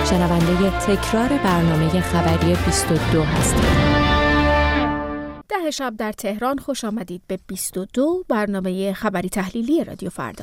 شنونده تکرار برنامه خبری 22 هستید. 10 شب در تهران، خوش آمدید به 22 برنامه خبری تحلیلی رادیو فردا.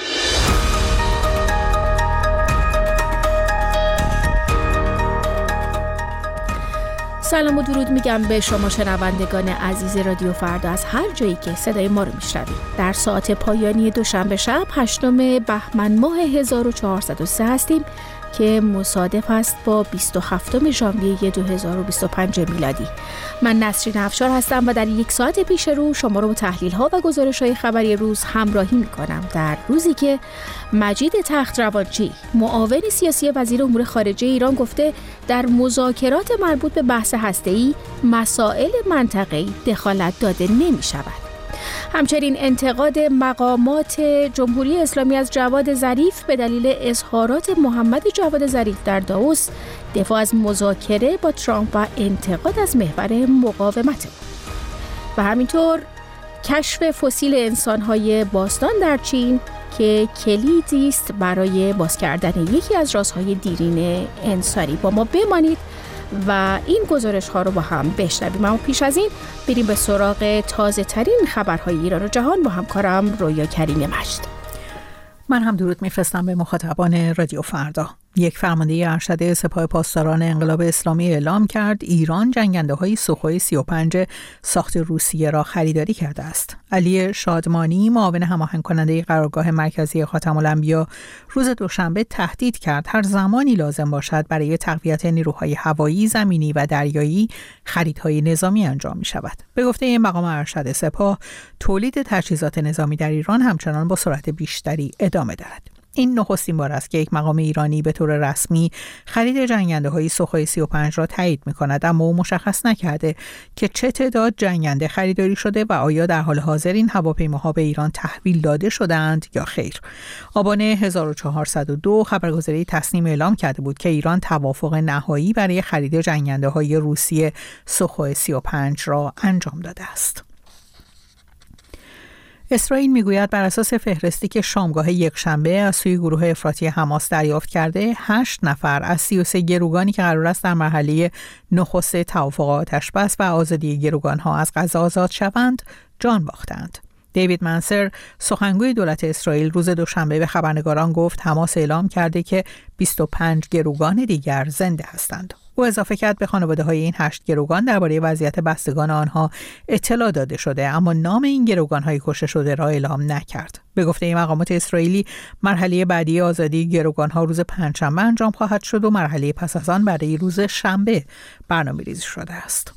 سلام و درود میگم به شما شنوندگان عزیز رادیو فردا از هر جایی که صدای ما رو میشنوید. در ساعت پایانی دوشنبه شب 8 بهمن ماه 1403 هستیم که مصادف است با 27 ژانویه 2025 میلادی. من نسرین افشار هستم و در یک ساعت پیش رو شما رو با تحلیل‌ها و گزارش‌های خبری روز همراهی می‌کنم. در روزی که مجید تخت‌روانچی، معاون سیاسی وزیر امور خارجه ایران، گفته در مذاکرات مربوط به بحث هسته‌ای مسائل منطقه‌ای دخالت داده نمی‌شود. همچنین انتقاد مقامات جمهوری اسلامی از جواد ظریف به دلیل اظهارات محمد جواد ظریف در داووس، دفاع از مذاکره با ترامپ و انتقاد از محور مقاومت و همینطور کشف فسیل انسان‌های باستان در چین که کلیدی است برای باز کردن یکی از رازهای دیرین انسانی. با ما بمانید و این گزارش ها رو با هم بشنویم. اما پیش از این بریم به سراغ تازه ترین خبرهای ایران و جهان با همکارم رویا کریم مجد. من هم درود میفرستم به مخاطبان رادیو فردا. یک فرمانده ارشد سپاه پاسداران انقلاب اسلامی اعلام کرد ایران جنگنده‌های سوخوی 35 ساخت روسیه را خریداری کرده است. علی شادمانی، معاون هماهنگ کننده قرارگاه مرکزی خاتم الانبیا، روز دوشنبه تهدید کرد هر زمانی لازم باشد برای تقویت نیروهای هوایی، زمینی و دریایی خریدهای نظامی انجام می شود. به گفته این مقام ارشد سپاه، تولید تجهیزات نظامی در ایران همچنان با سرعت بیشتری ادامه دارد. این نخستین بار است که یک مقام ایرانی به طور رسمی خرید جنگنده‌های سوخوی 35 را تایید می‌کند، اما او مشخص نکرده که چه تعداد جنگنده خریداری شده و آیا در حال حاضر این هواپیماها به ایران تحویل داده شده‌اند یا خیر. آبان 1402 خبرگزاری تصنیم اعلام کرده بود که ایران توافق نهایی برای خرید جنگنده‌های روسی سوخوی 35 را انجام داده است. اسرائیل میگوید بر اساس فهرستی که شامگاه یکشنبه از سوی گروه افراطی حماس دریافت کرده، 8 نفر از 33 گروگانی که قرار است در مرحله نخست توافق آتش‌بس و آزادی گروگان‌ها از غزه آزاد شوند، جان باختند. دیوید منسر، سخنگوی دولت اسرائیل، روز دوشنبه به خبرنگاران گفت حماس اعلام کرده که 25 گروگان دیگر زنده هستند. او اضافه کرد به خانواده‌های این 8 گروگان درباره وضعیت بستگان آنها اطلاع داده شده، اما نام این گروگان‌های کشته شده را اعلام نکرد. به گفته این مقامات اسرائیلی، مرحله بعدی آزادی گروگان‌ها روز پنجشنبه انجام خواهد شد و مرحله پس از آن برای روز شنبه برنامه‌ریزی شده است.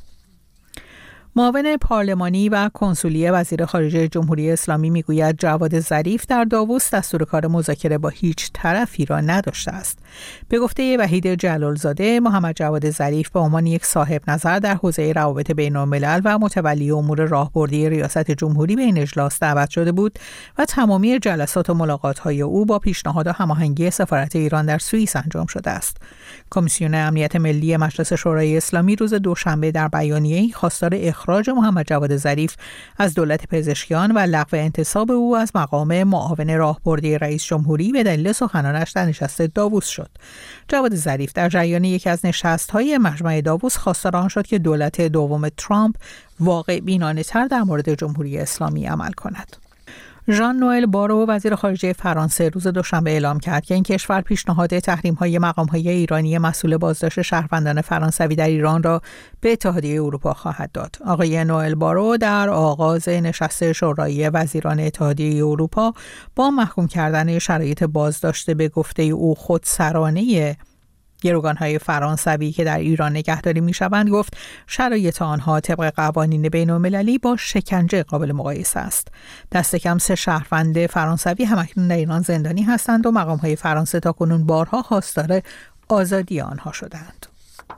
معاون پارلمانی و کنسولی وزیر خارجه جمهوری اسلامی میگوید جواد ظریف در داووس دستور کار مذاکره با هیچ طرفی را نداشته است. به گفته وحید جلالزاده، محمد جواد ظریف به عنوان یک صاحب نظر در حوزه روابط بین الملل و متولی امور راهبردی ریاست جمهوری به این اجلاس دعوت شده بود و تمامی جلسات و ملاقات‌های او با پیشنهاد و هماهنگی سفارت ایران در سوئیس انجام شده است. کمیسیون امنیت ملی مجلس شورای اسلامی روز دوشنبه در بیانیه‌ای خواستار اخراج محمد جواد ظریف از دولت پزشکیان و لغو انتصاب او از مقام معاون راهبردی رئیس جمهوری به دلیل سخنانش در نشست داووس شد. جواد ظریف در جریان یکی از نشست‌های مجمع داووس خواستار آن شد که دولت دوم ترامپ واقع بینانه‌تر در مورد جمهوری اسلامی عمل کند. ژان نوئل بارو، وزیر خارجه فرانسه، روز دوشنبه اعلام کرد که این کشور پیشنهاد تحریم‌های مقام‌های ایرانی مسئول بازداشت شهروندان فرانسوی در ایران را به اتحادیه اروپا خواهد داد. آقای نوئل بارو در آغاز نشست شورای وزیران اتحادیه اروپا با محکوم کردن شرایط بازداشت به گفته او خودسرانه گروگان‌های فرانسوی که در ایران نگهداری می‌شوند گفت شرایط آنها طبق قوانین بین‌المللی با شکنجه قابل مقایسه است. دست کم 3 شهروند فرانسوی همکنون در ایران زندانی هستند و مقام‌های فرانسه تاکنون بارها خواستار آزادی آنها شدند.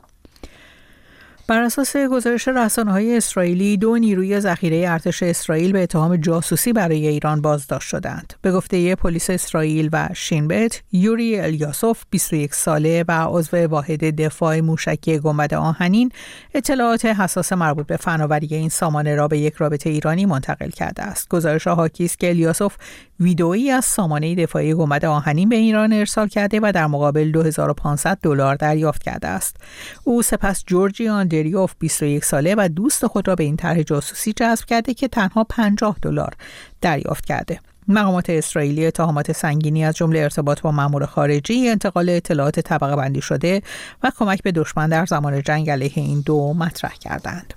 بر اساس گزارش رسانه‌های اسرائیلی، 2 نیروی ذخیره ارتش اسرائیل به اتهام جاسوسی برای ایران بازداشت شدند. به گفته پلیس اسرائیل و شین بت، یوری الیاسوف، 21 ساله و عضو واحد دفاع موشکی گنبد آهنین، اطلاعات حساس مربوط به فناوری این سامانه را به یک رابطه ایرانی منتقل کرده است. گزارش حاکی است که الیاسوف ویدئویی از سامانه دفاعی گنبد آهنین به ایران ارسال کرده و در مقابل $2500 دریافت کرده است. او سپس جورجی آندریوف 21 ساله و دوست خود را به این طرح جاسوسی جذب کرده که تنها $50 دریافت کرده. مقامات اسرائیلی اتهامات سنگینی از جمله ارتباط با مأمور خارجی، انتقال اطلاعات طبقه بندی شده و کمک به دشمن در زمان جنگ علیه این دو مطرح کردند.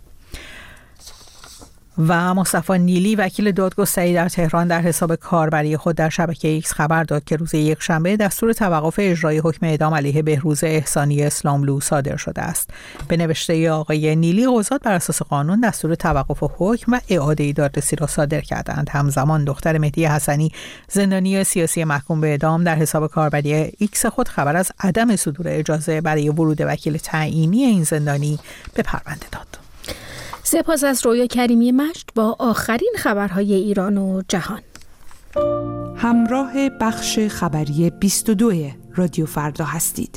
و مصطفی نیلی وکیل دادگستری در تهران در حساب کاربری خود در شبکه ایکس خبر داد که روز یکشنبه دستور توقف اجرای حکم اعدام علیه بهروز احسانی اسلاملو صادر شده است. به نوشته آقای نیلی، قضات بر اساس قانون دستور توقف حکم و اعاده دادرسی را صادر کردند. همزمان دختر مهدی حسنی، زندانی سیاسی محکوم به اعدام، در حساب کاربری ایکس خود خبر از عدم صدور اجازه برای ورود وکیل تعیینی این زندانی به پرونده داد. سپاس از رویا کریمی مجد با آخرین خبرهای ایران و جهان. همراه بخش خبری 22 رادیو فردا هستید.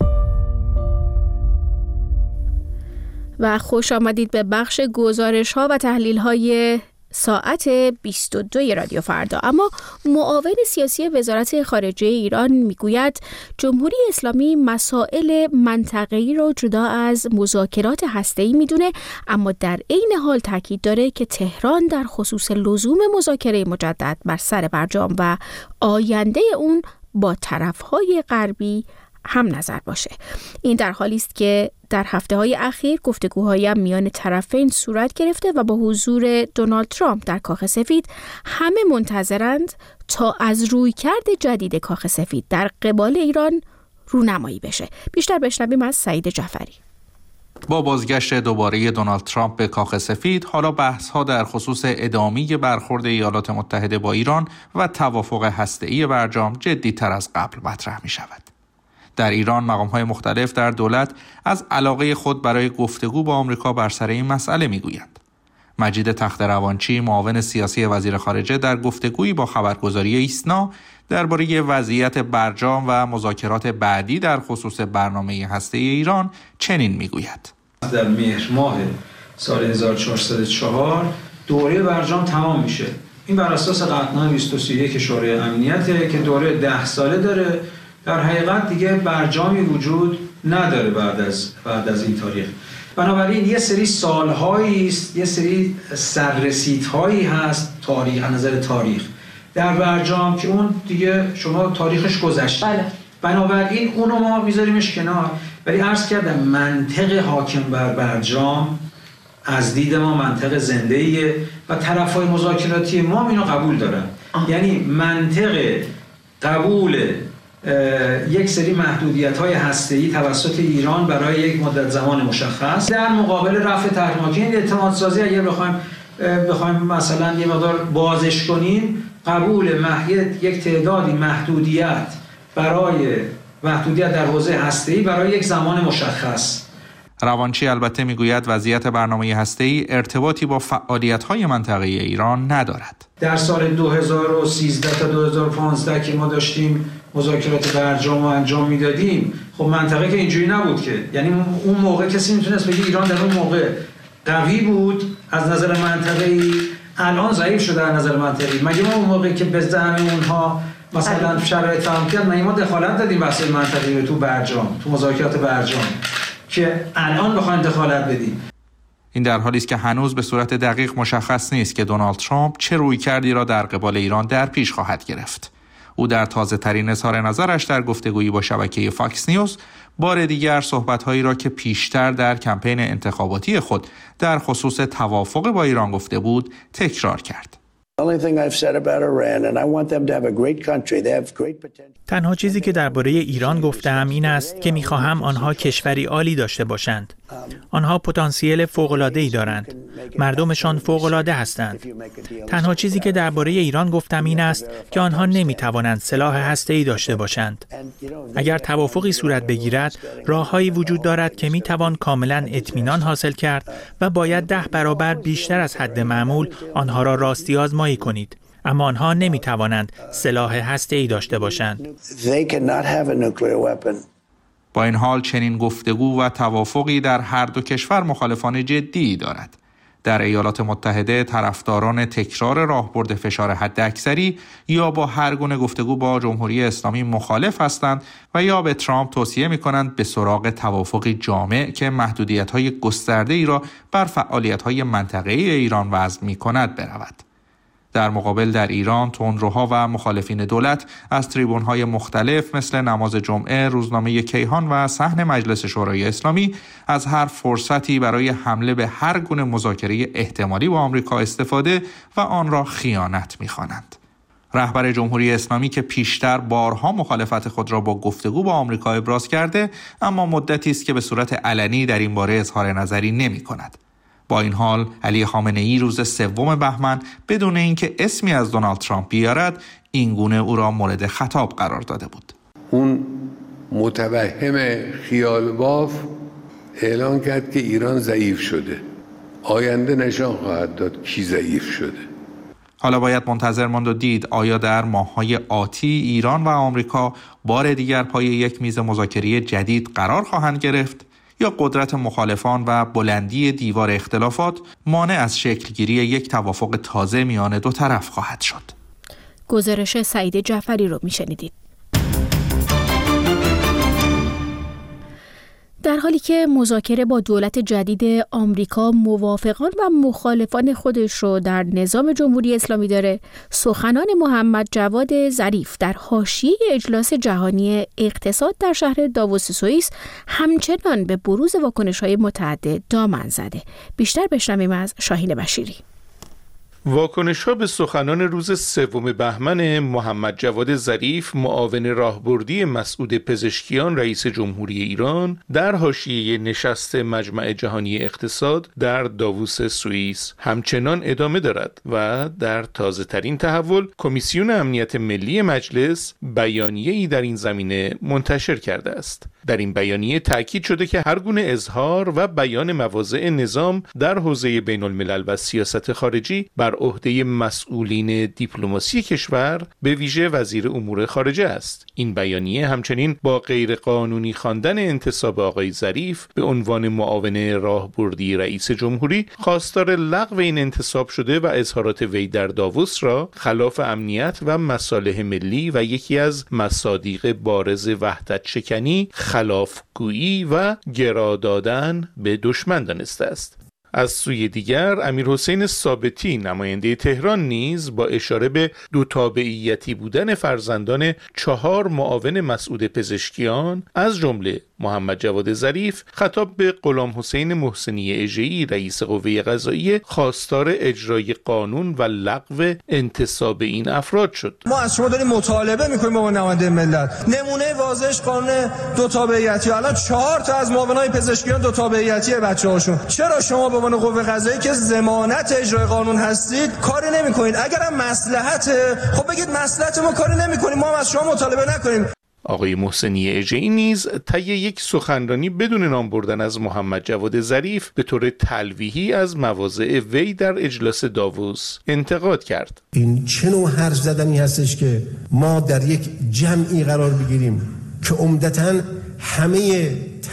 و خوش آمدید به بخش گزارش‌ها و تحلیل‌های ساعت 22 رادیو فردا. اما معاون سیاسی وزارت خارجه ایران میگوید جمهوری اسلامی مسائل منطقه‌ای را جدا از مذاکرات هسته‌ای میدونه، اما در عین حال تاکید داره که تهران در خصوص لزوم مذاکره مجدد بر سر برجام و آینده اون با طرف‌های غربی هم نظر باشه. این در حالی است که در هفته‌های اخیر گفتگوهای میان طرفین صورت گرفته و با حضور دونالد ترامپ در کاخ سفید همه منتظرند تا از رویکرد جدید کاخ سفید در قبال ایران رونمایی بشه. بیشتر بشنویم از سعید جعفری. با بازگشت دوباره دونالد ترامپ به کاخ سفید، حالا بحث‌ها در خصوص ادامه برخورد ایالات متحده با ایران و توافق هسته‌ای برجام جدی‌تر از قبل مطرح می‌شود. در ایران مقام‌های مختلف در دولت از علاقه خود برای گفتگو با آمریکا بر سر این مسئله می‌گویند. مجید تخت‌روانچی، معاون سیاسی وزیر خارجه، در گفتگویی با خبرگزاری ایسنا درباره وضعیت برجام و مذاکرات بعدی در خصوص برنامه هسته‌ای ایران چنین می‌گوید: در مهر ماه سال 1404 دوره برجام تمام میشه. این بر اساس قطعنامه 231 شورای امنیته که دوره 10 ساله داره. در حقیقت دیگه برجامی وجود نداره بعد از این تاریخ. بنابراین یه سری سالهایی است، یه سری سررسیدهایی هست تاریخ، از نظر تاریخ در برجام که اون دیگه شما تاریخش گذشته. بله. بنابراین اونو ما میذاریمش کنار، ولی عرض کردم منطق حاکم بر برجام از دید ما منطق زنده‌ایه و طرفای مذاکراتی ما اینو قبول دارن. یعنی منطق قبول یک سری محدودیت‌های هسته‌ای توسط ایران برای یک مدت زمان مشخص در مقابل رفع تحریمات. این اعتمادسازی اگر بخوایم مثلا یه مقدار بازش کنیم، قبول یک تعدادی محدودیت در حوزه هسته‌ای برای یک زمان مشخص. روانچی البته میگوید وضعیت برنامه هسته‌ای ارتباطی با فعالیت‌های منطقه‌ای ایران ندارد. در سال 2013 تا 2015 که ما داشتیم مذاکرات برجام رو انجام میدادیم، خب منطقه که اینجوری نبود که، یعنی اون موقع کسی میتونست بگه ایران در اون موقع قوی بود از نظر منطقه‌ای، الان ضعیف شده از نظر منطقه‌ای. مگه ما اون موقع که به ذهن اونها مثلا شرایط فهم کرد، ما دخالت دادیم بحث منطقه‌ای رو تو برجام، تو مذاکرات برجام، که الان بخوایم دخالت بدیم؟ این در حالی است که هنوز به صورت دقیق مشخص نیست که دونالد ترامپ چه رویکردی را در قبال ایران در پیش خواهد گرفت. او در تازه‌ترین اظهار نظرش در گفتگویی با شبکه فاکس نیوز بار دیگر صحبت‌هایی را که پیشتر در کمپین انتخاباتی خود در خصوص توافق با ایران گفته بود تکرار کرد. تنها چیزی که درباره ایران گفتم این است که می‌خواهم آنها کشوری عالی داشته باشند. آنها پتانسیل فوق‌العاده‌ای دارند. مردمشان فوق‌العاده هستند. تنها چیزی که درباره ایران گفتم این است که آنها نمی‌توانند سلاح هسته‌ای داشته باشند. اگر توافقی صورت بگیرد، راه‌هایی وجود دارد که می‌توان کاملاً اطمینان حاصل کرد و باید 10 برابر بیشتر از حد معمول آنها را راستی آزمایی کنید. اما آنها نمی‌توانند سلاح هسته‌ای داشته باشند. با این حال چنین گفتگو و توافقی در هر دو کشور مخالفان جدی دارد. در ایالات متحده طرفداران تکرار راهبرد فشار حداکثری یا با هر گونه گفتگو با جمهوری اسلامی مخالف هستند و یا به ترامپ توصیه می‌کنند به سراغ توافقی جامع که محدودیت‌های گسترده‌ای را بر فعالیت‌های منطقه‌ای ایران وضع می‌کند برود. در مقابل در ایران تندروها و مخالفین دولت از تریبون‌های مختلف مثل نماز جمعه، روزنامه کیهان و صحن مجلس شورای اسلامی از هر فرصتی برای حمله به هر گونه مذاکره احتمالی با آمریکا استفاده و آن را خیانت می‌خوانند. رهبر جمهوری اسلامی که پیشتر بارها مخالفت خود را با گفتگو با آمریکا ابراز کرده، اما مدتی است که به صورت علنی در این باره اظهار نظری نمی‌کند. با این حال علی خامنه‌ای روز 3 بهمن بدون اینکه اسمی از دونالد ترامپ بیارد این گونه او را مورد خطاب قرار داده بود. اون متوهم خیال باف اعلان کرد که ایران ضعیف شده. آینده نشان خواهد داد کی ضعیف شده. حالا باید منتظر ماند و دید آیا در ماه‌های آتی ایران و آمریکا بار دیگر پای یک میز مذاکره جدید قرار خواهند گرفت یا قدرت مخالفان و بلندی دیوار اختلافات مانع از شکلگیری یک توافق تازه میان دو طرف خواهد شد. گزارش سعید جعفری رو میشنیدید. در حالی که مذاکره با دولت جدید آمریکا موافقان و مخالفان خودش رو در نظام جمهوری اسلامی داره، سخنان محمد جواد ظریف در حاشیه اجلاس جهانی اقتصاد در شهر داووس سوئیس همچنان به بروز واکنش‌های متعدد دامن زده. بیشتر بشنویم از شاهین بشیری. واکنش‌ها به سخنان روز 3 بهمن محمد جواد ظریف، معاون راهبردی مسعود پزشکیان رئیس جمهوری ایران در حاشیه نشست مجمع جهانی اقتصاد در داووس سوئیس همچنان ادامه دارد و در تازه‌ترین تحول کمیسیون امنیت ملی مجلس بیانیه‌ای در این زمینه منتشر کرده است. در این بیانیه تأکید شده که هر گونه اظهار و بیان مواضع نظام در حوزه بین الملل و سیاست خارجی بر عهده مسئولین دیپلماسی کشور، به ویژه وزیر امور خارجه است. این بیانیه همچنین با غیر قانونی خواندن انتصاب آقای ظریف به عنوان معاون راهبردی رئیس جمهوری خواستار لغو این انتصاب شده و اظهارات وی در داووس را خلاف امنیت و مصالح ملی و یکی از مصادیق بارز وحدت شکنی، خلافگویی و گرا دادن به دشمن دانسته است. از سوی دیگر امیرحسین ثابتی نماینده تهران نیز با اشاره به دو تابعیتی بودن فرزندان 4 معاون مسعود پزشکیان از جمله محمد جواد ظریف خطاب به غلام حسین محسنی اژه‌ای رئیس قوه قضاییه خواستار اجرای قانون و لغو انتصاب این افراد شد. ما از شما داریم مطالبه می‌کنیم با نماینده ملت. نمونه واضحش قانون دو تابعیتی. الان 4 تا از معاونای پزشکیان دو تابعیتی بچه‌هاشون. چرا شما به عنوان قوه قضاییه که ضمانت اجرای قانون هستید کاری نمی‌کنید؟ اگرم مصلحته خب بگید مصلحت ما کاری نمی‌کنیم، ما هم از شما مطالبه نکنیم. آقای محسنی اژه‌ای نیز طی یک سخنرانی بدون نام بردن از محمد جواد ظریف به طور تلویحی از مواضع وی در اجلاس داووس انتقاد کرد. این چه نوع حرف زدنی هستش که ما در یک جمعی قرار بگیریم که عمدتاً همه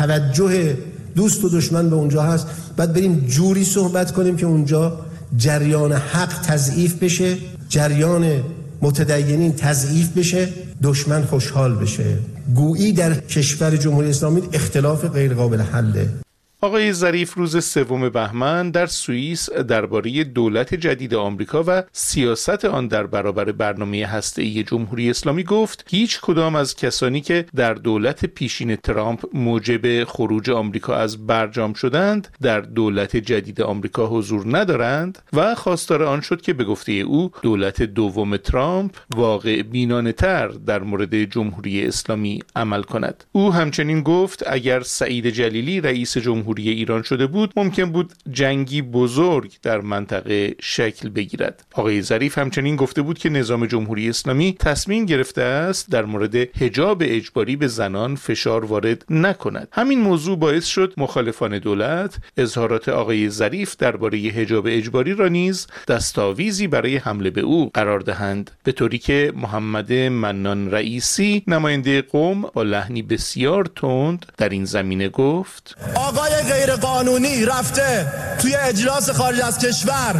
توجه دوست و دشمن به اونجا هست، بعد بریم جوری صحبت کنیم که اونجا جریان حق تضعیف بشه، جریان متدینین تضعیف بشه، دشمن خوشحال بشه. گویی در کشور جمهوری اسلامی اختلاف غیر قابل حله. آقای ظریف روز 3 بهمن در سوئیس درباره دولت جدید آمریکا و سیاست آن در برابر برنامه هسته‌ای جمهوری اسلامی گفت هیچ کدام از کسانی که در دولت پیشین ترامپ موجب خروج آمریکا از برجام شدند در دولت جدید آمریکا حضور ندارند و خواستار آن شد که به گفته او دولت دوم ترامپ واقع بینانه‌تر در مورد جمهوری اسلامی عمل کند. او همچنین گفت اگر سعید جلیلی رئیس جمهوری ایران شده بود ممکن بود جنگی بزرگ در منطقه شکل بگیرد. آقای ظریف همچنین گفته بود که نظام جمهوری اسلامی تصمیم گرفته است در مورد حجاب اجباری به زنان فشار وارد نکند. همین موضوع باعث شد مخالفان دولت اظهارات آقای ظریف درباره حجاب اجباری را نیز دستاویزی برای حمله به او قرار دهند، به طوری که محمد منان رئیسی نماینده قم با لحنی بسیار تند در این زمینه گفت: آقای غیر قانونی رفته توی اجلاس خارج از کشور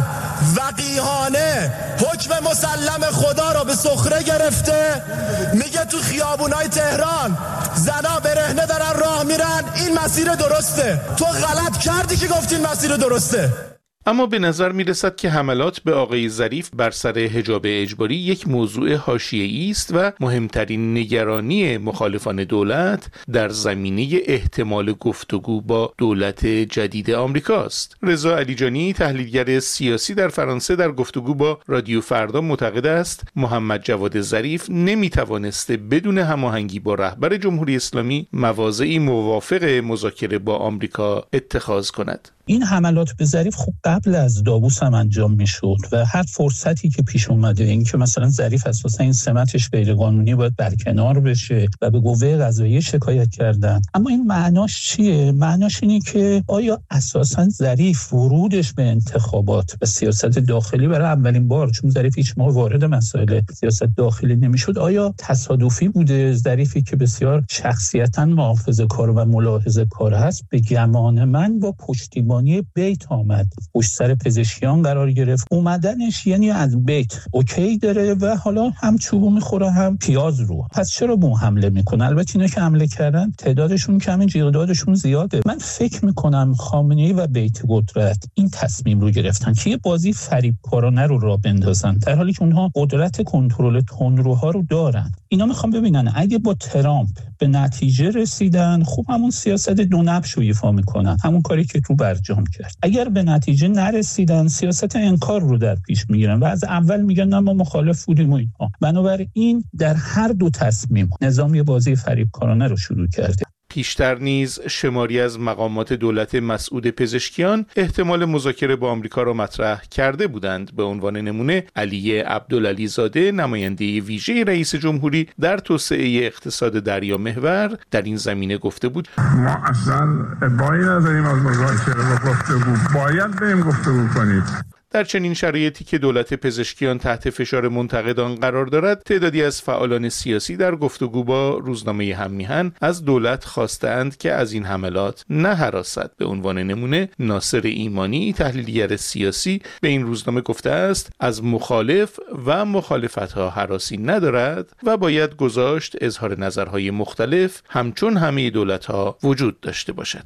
وقیحانه حکم مسلم خدا رو به سخره گرفته، میگه تو خیابونای تهران زنا برهنه دارن راه میرن، این مسیر درسته. تو غلط کردی که گفتی این مسیر درسته. اما به نظر می رسد که حملات به آقای ظریف بر سر حجاب اجباری یک موضوع حاشیه‌ای است و مهمترین نگرانی مخالفان دولت در زمینه احتمال گفتگو با دولت جدید آمریکاست. رضا علیجانی، تحلیلگر سیاسی در فرانسه، در گفتگو با رادیو فردا معتقد است محمد جواد ظریف نمی توانسته بدون هماهنگی با رهبر جمهوری اسلامی مواضعی موافق مذاکره با آمریکا اتخاذ کند. این حملات به ظریف خب قبل از داووس هم انجام میشد و هر فرصتی که پیش اومده، این که مثلا ظریف اساسا این سمتش غیر قانونی باید برکنار بشه و به قوه قضاییه شکایت کردن. اما این معناش چیه؟ معناش اینه که آیا اساسا ظریف ورودش به انتخابات و سیاست داخلی برای اولین بار، چون ظریف هیچ موقع وارد مسائل سیاست داخلی نمیشد، آیا تصادفی بوده؟ ظریفی که بسیار شخصیتا محافظه‌کار و ملاحظه‌کار هست، به گمان من با پشتیبانی بیت آمد، پشت سر پزشکیان قرار گرفت. اومدنش یعنی از بیت اوکی داره و حالا هم چوبو میخوره هم پیاز رو. پس چرا به حمله میکنه؟ البته اینا که حمله کردن تعدادشون کمه، جیغدادشون زیاده. من فکر میکنم خامنه‌ای و بیت قدرت این تصمیم رو گرفتن که یه بازی فریبکارانه رو راه بندازن، در حالی که اونها قدرت کنترل تندروها رو دارن. اینا میخوان ببینن اگه با ترامپ به نتیجه رسیدن، خب همون سیاست دو نبش رو ایفا میکنن، همون کاری که تو برجام کرد. اگر به نتیجه نرسیدن، سیاست انکار رو در پیش میگیرن و از اول میگن نه ما مخالف بودیم و اینها. بنابراین در هر دو تصمیم نظام یه بازی فریبکارانه رو شروع کرده. پیشتر نیز شماری از مقامات دولت مسعود پزشکیان احتمال مذاکره با آمریکا را مطرح کرده بودند. به عنوان نمونه علی عبدالعلی زاده، نماینده ویژه رئیس جمهوری در توسعه اقتصاد دریامحور، در این زمینه گفته بود: ما اصلا ابایی نداریم از مذاکره و گفتگو، باید بریم گفتگو کنید. در چنین شرایطی که دولت پزشکیان تحت فشار منتقدان قرار دارد، تعدادی از فعالان سیاسی در گفتگو با روزنامه هم‌میهن از دولت خواستند که از این حملات نهراسد. به عنوان نمونه ناصر ایمانی، تحلیلگر سیاسی، به این روزنامه گفته است از مخالف و مخالفت‌ها هراسی ندارد و باید گذاشت اظهار نظرهای مختلف همچون همه دولت‌ها وجود داشته باشد.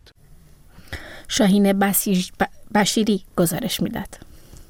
شاهین بشیری گزارش می‌داد.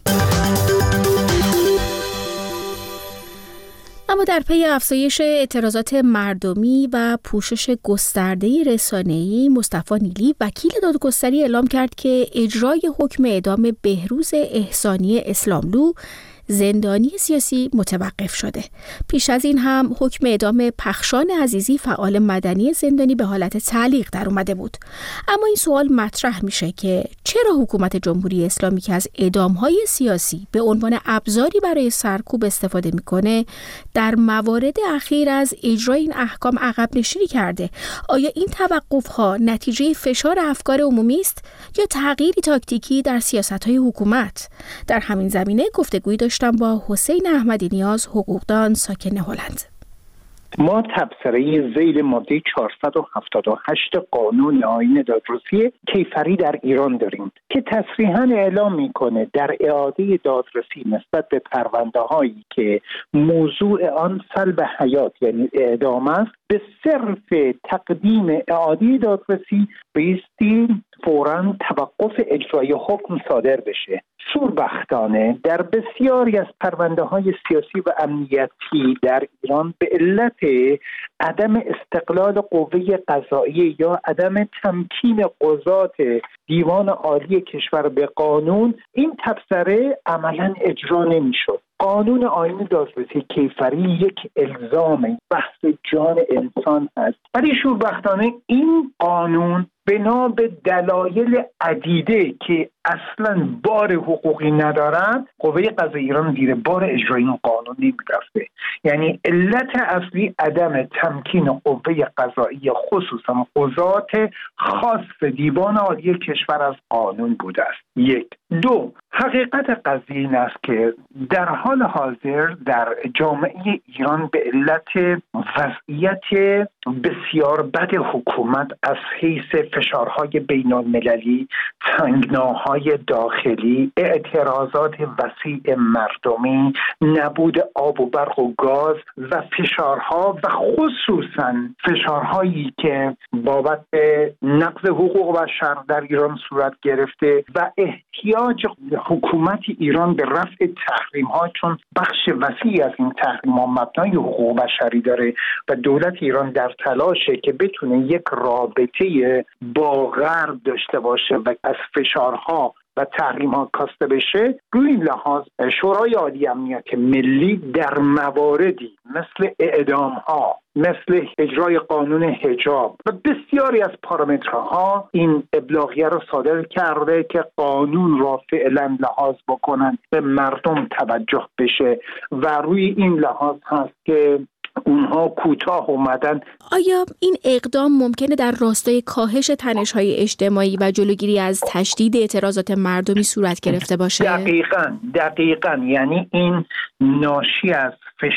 اما در پی افزایش اعتراضات مردمی و پوشش گسترده رسانه‌ای، مصطفی نیلی وکیل دادگستری اعلام کرد که اجرای حکم اعدام بهروز احسانی اسلاملو زندانی سیاسی متوقف شده. پیش از این هم حکم اعدام پخشان عزیزی فعال مدنی زندانی به حالت تعلیق در اومده بود. اما این سوال مطرح میشه که چرا حکومت جمهوری اسلامی که از اعدام‌های سیاسی به عنوان ابزاری برای سرکوب استفاده میکنه، در موارد اخیر از اجرای این احکام عقب نشینی کرده؟ آیا این توقف‌ها نتیجه فشار افکار عمومی است یا تغییری تاکتیکی در سیاست‌های حکومت؟ در همین زمینه گفتگویی داشتم با حسین احمدی نیاز، حقوقدان ساکن هلند. ما تبصره ذیل ماده 478 قانون آیین دادرسی کیفری در ایران داریم که تصریحاً اعلام میکنه در اعاده دادرسی نسبت به پرونده‌هایی که موضوع آن سلب حیات یعنی اعدام است، به صرف تقدیم اعاده دادرسی بایستی فوراً توقف اجرای حکم صادر بشه. شوربختانه در بسیاری از پرونده‌های سیاسی و امنیتی در ایران به علت عدم استقلال قوه قضاییه یا عدم تمکین قضات دیوان عالی کشور به قانون، این تبصره عملاً اجرا نمی‌شد. قانون آیین دادرسی کیفری یک الزام بحث جان انسان است، ولی شوربختانه این قانون بنا به دلایل عدیده که اصلا بار حقوقی ندارند، قوه قضاییه ایران زیر بار اجرای این قانون نمی‌رفته. یعنی علت اصلی عدم تمکین قوه قضاییه خصوصا قضات خاص دیوان عالی کشور از قانون بوده است. 1. 2. حقیقت قضیه این است که در حال حاضر در جامعه ایران به علت وضعیت بسیار بد حکومت از حیث فشارهای بین المللی، تنگناهای داخلی، اعتراضات وسیع مردمی، نبود آب و برق و گاز و فشارها و خصوصا فشارهایی که بابت نقض حقوق بشر در ایران صورت گرفته و احتیاج حکومت ایران به رفع تحریم ها، چون بخش وسیعی از این تحریم ها مبنای حقوق بشری داره و دولت ایران در تلاشه که بتونه یک رابطه با غرب داشته باشه و از فشارها و تحریم ها کاسته بشه. روی این لحاظ شورای عالی امنیت ملی در مواردی مثل اعدام ها، مثل اجرای قانون حجاب و بسیاری از پارامترها این ابلاغیه رو صادر کرده که قانون را فعلا لحاظ بکنن، به مردم توجه بشه و روی این لحاظ هست که اونها کوتاه اومدن. آیا این اقدام ممکنه در راستای کاهش تنش‌های اجتماعی و جلوگیری از تشدید اعتراضات مردمی صورت گرفته باشه؟ دقیقاً. یعنی این ناشی از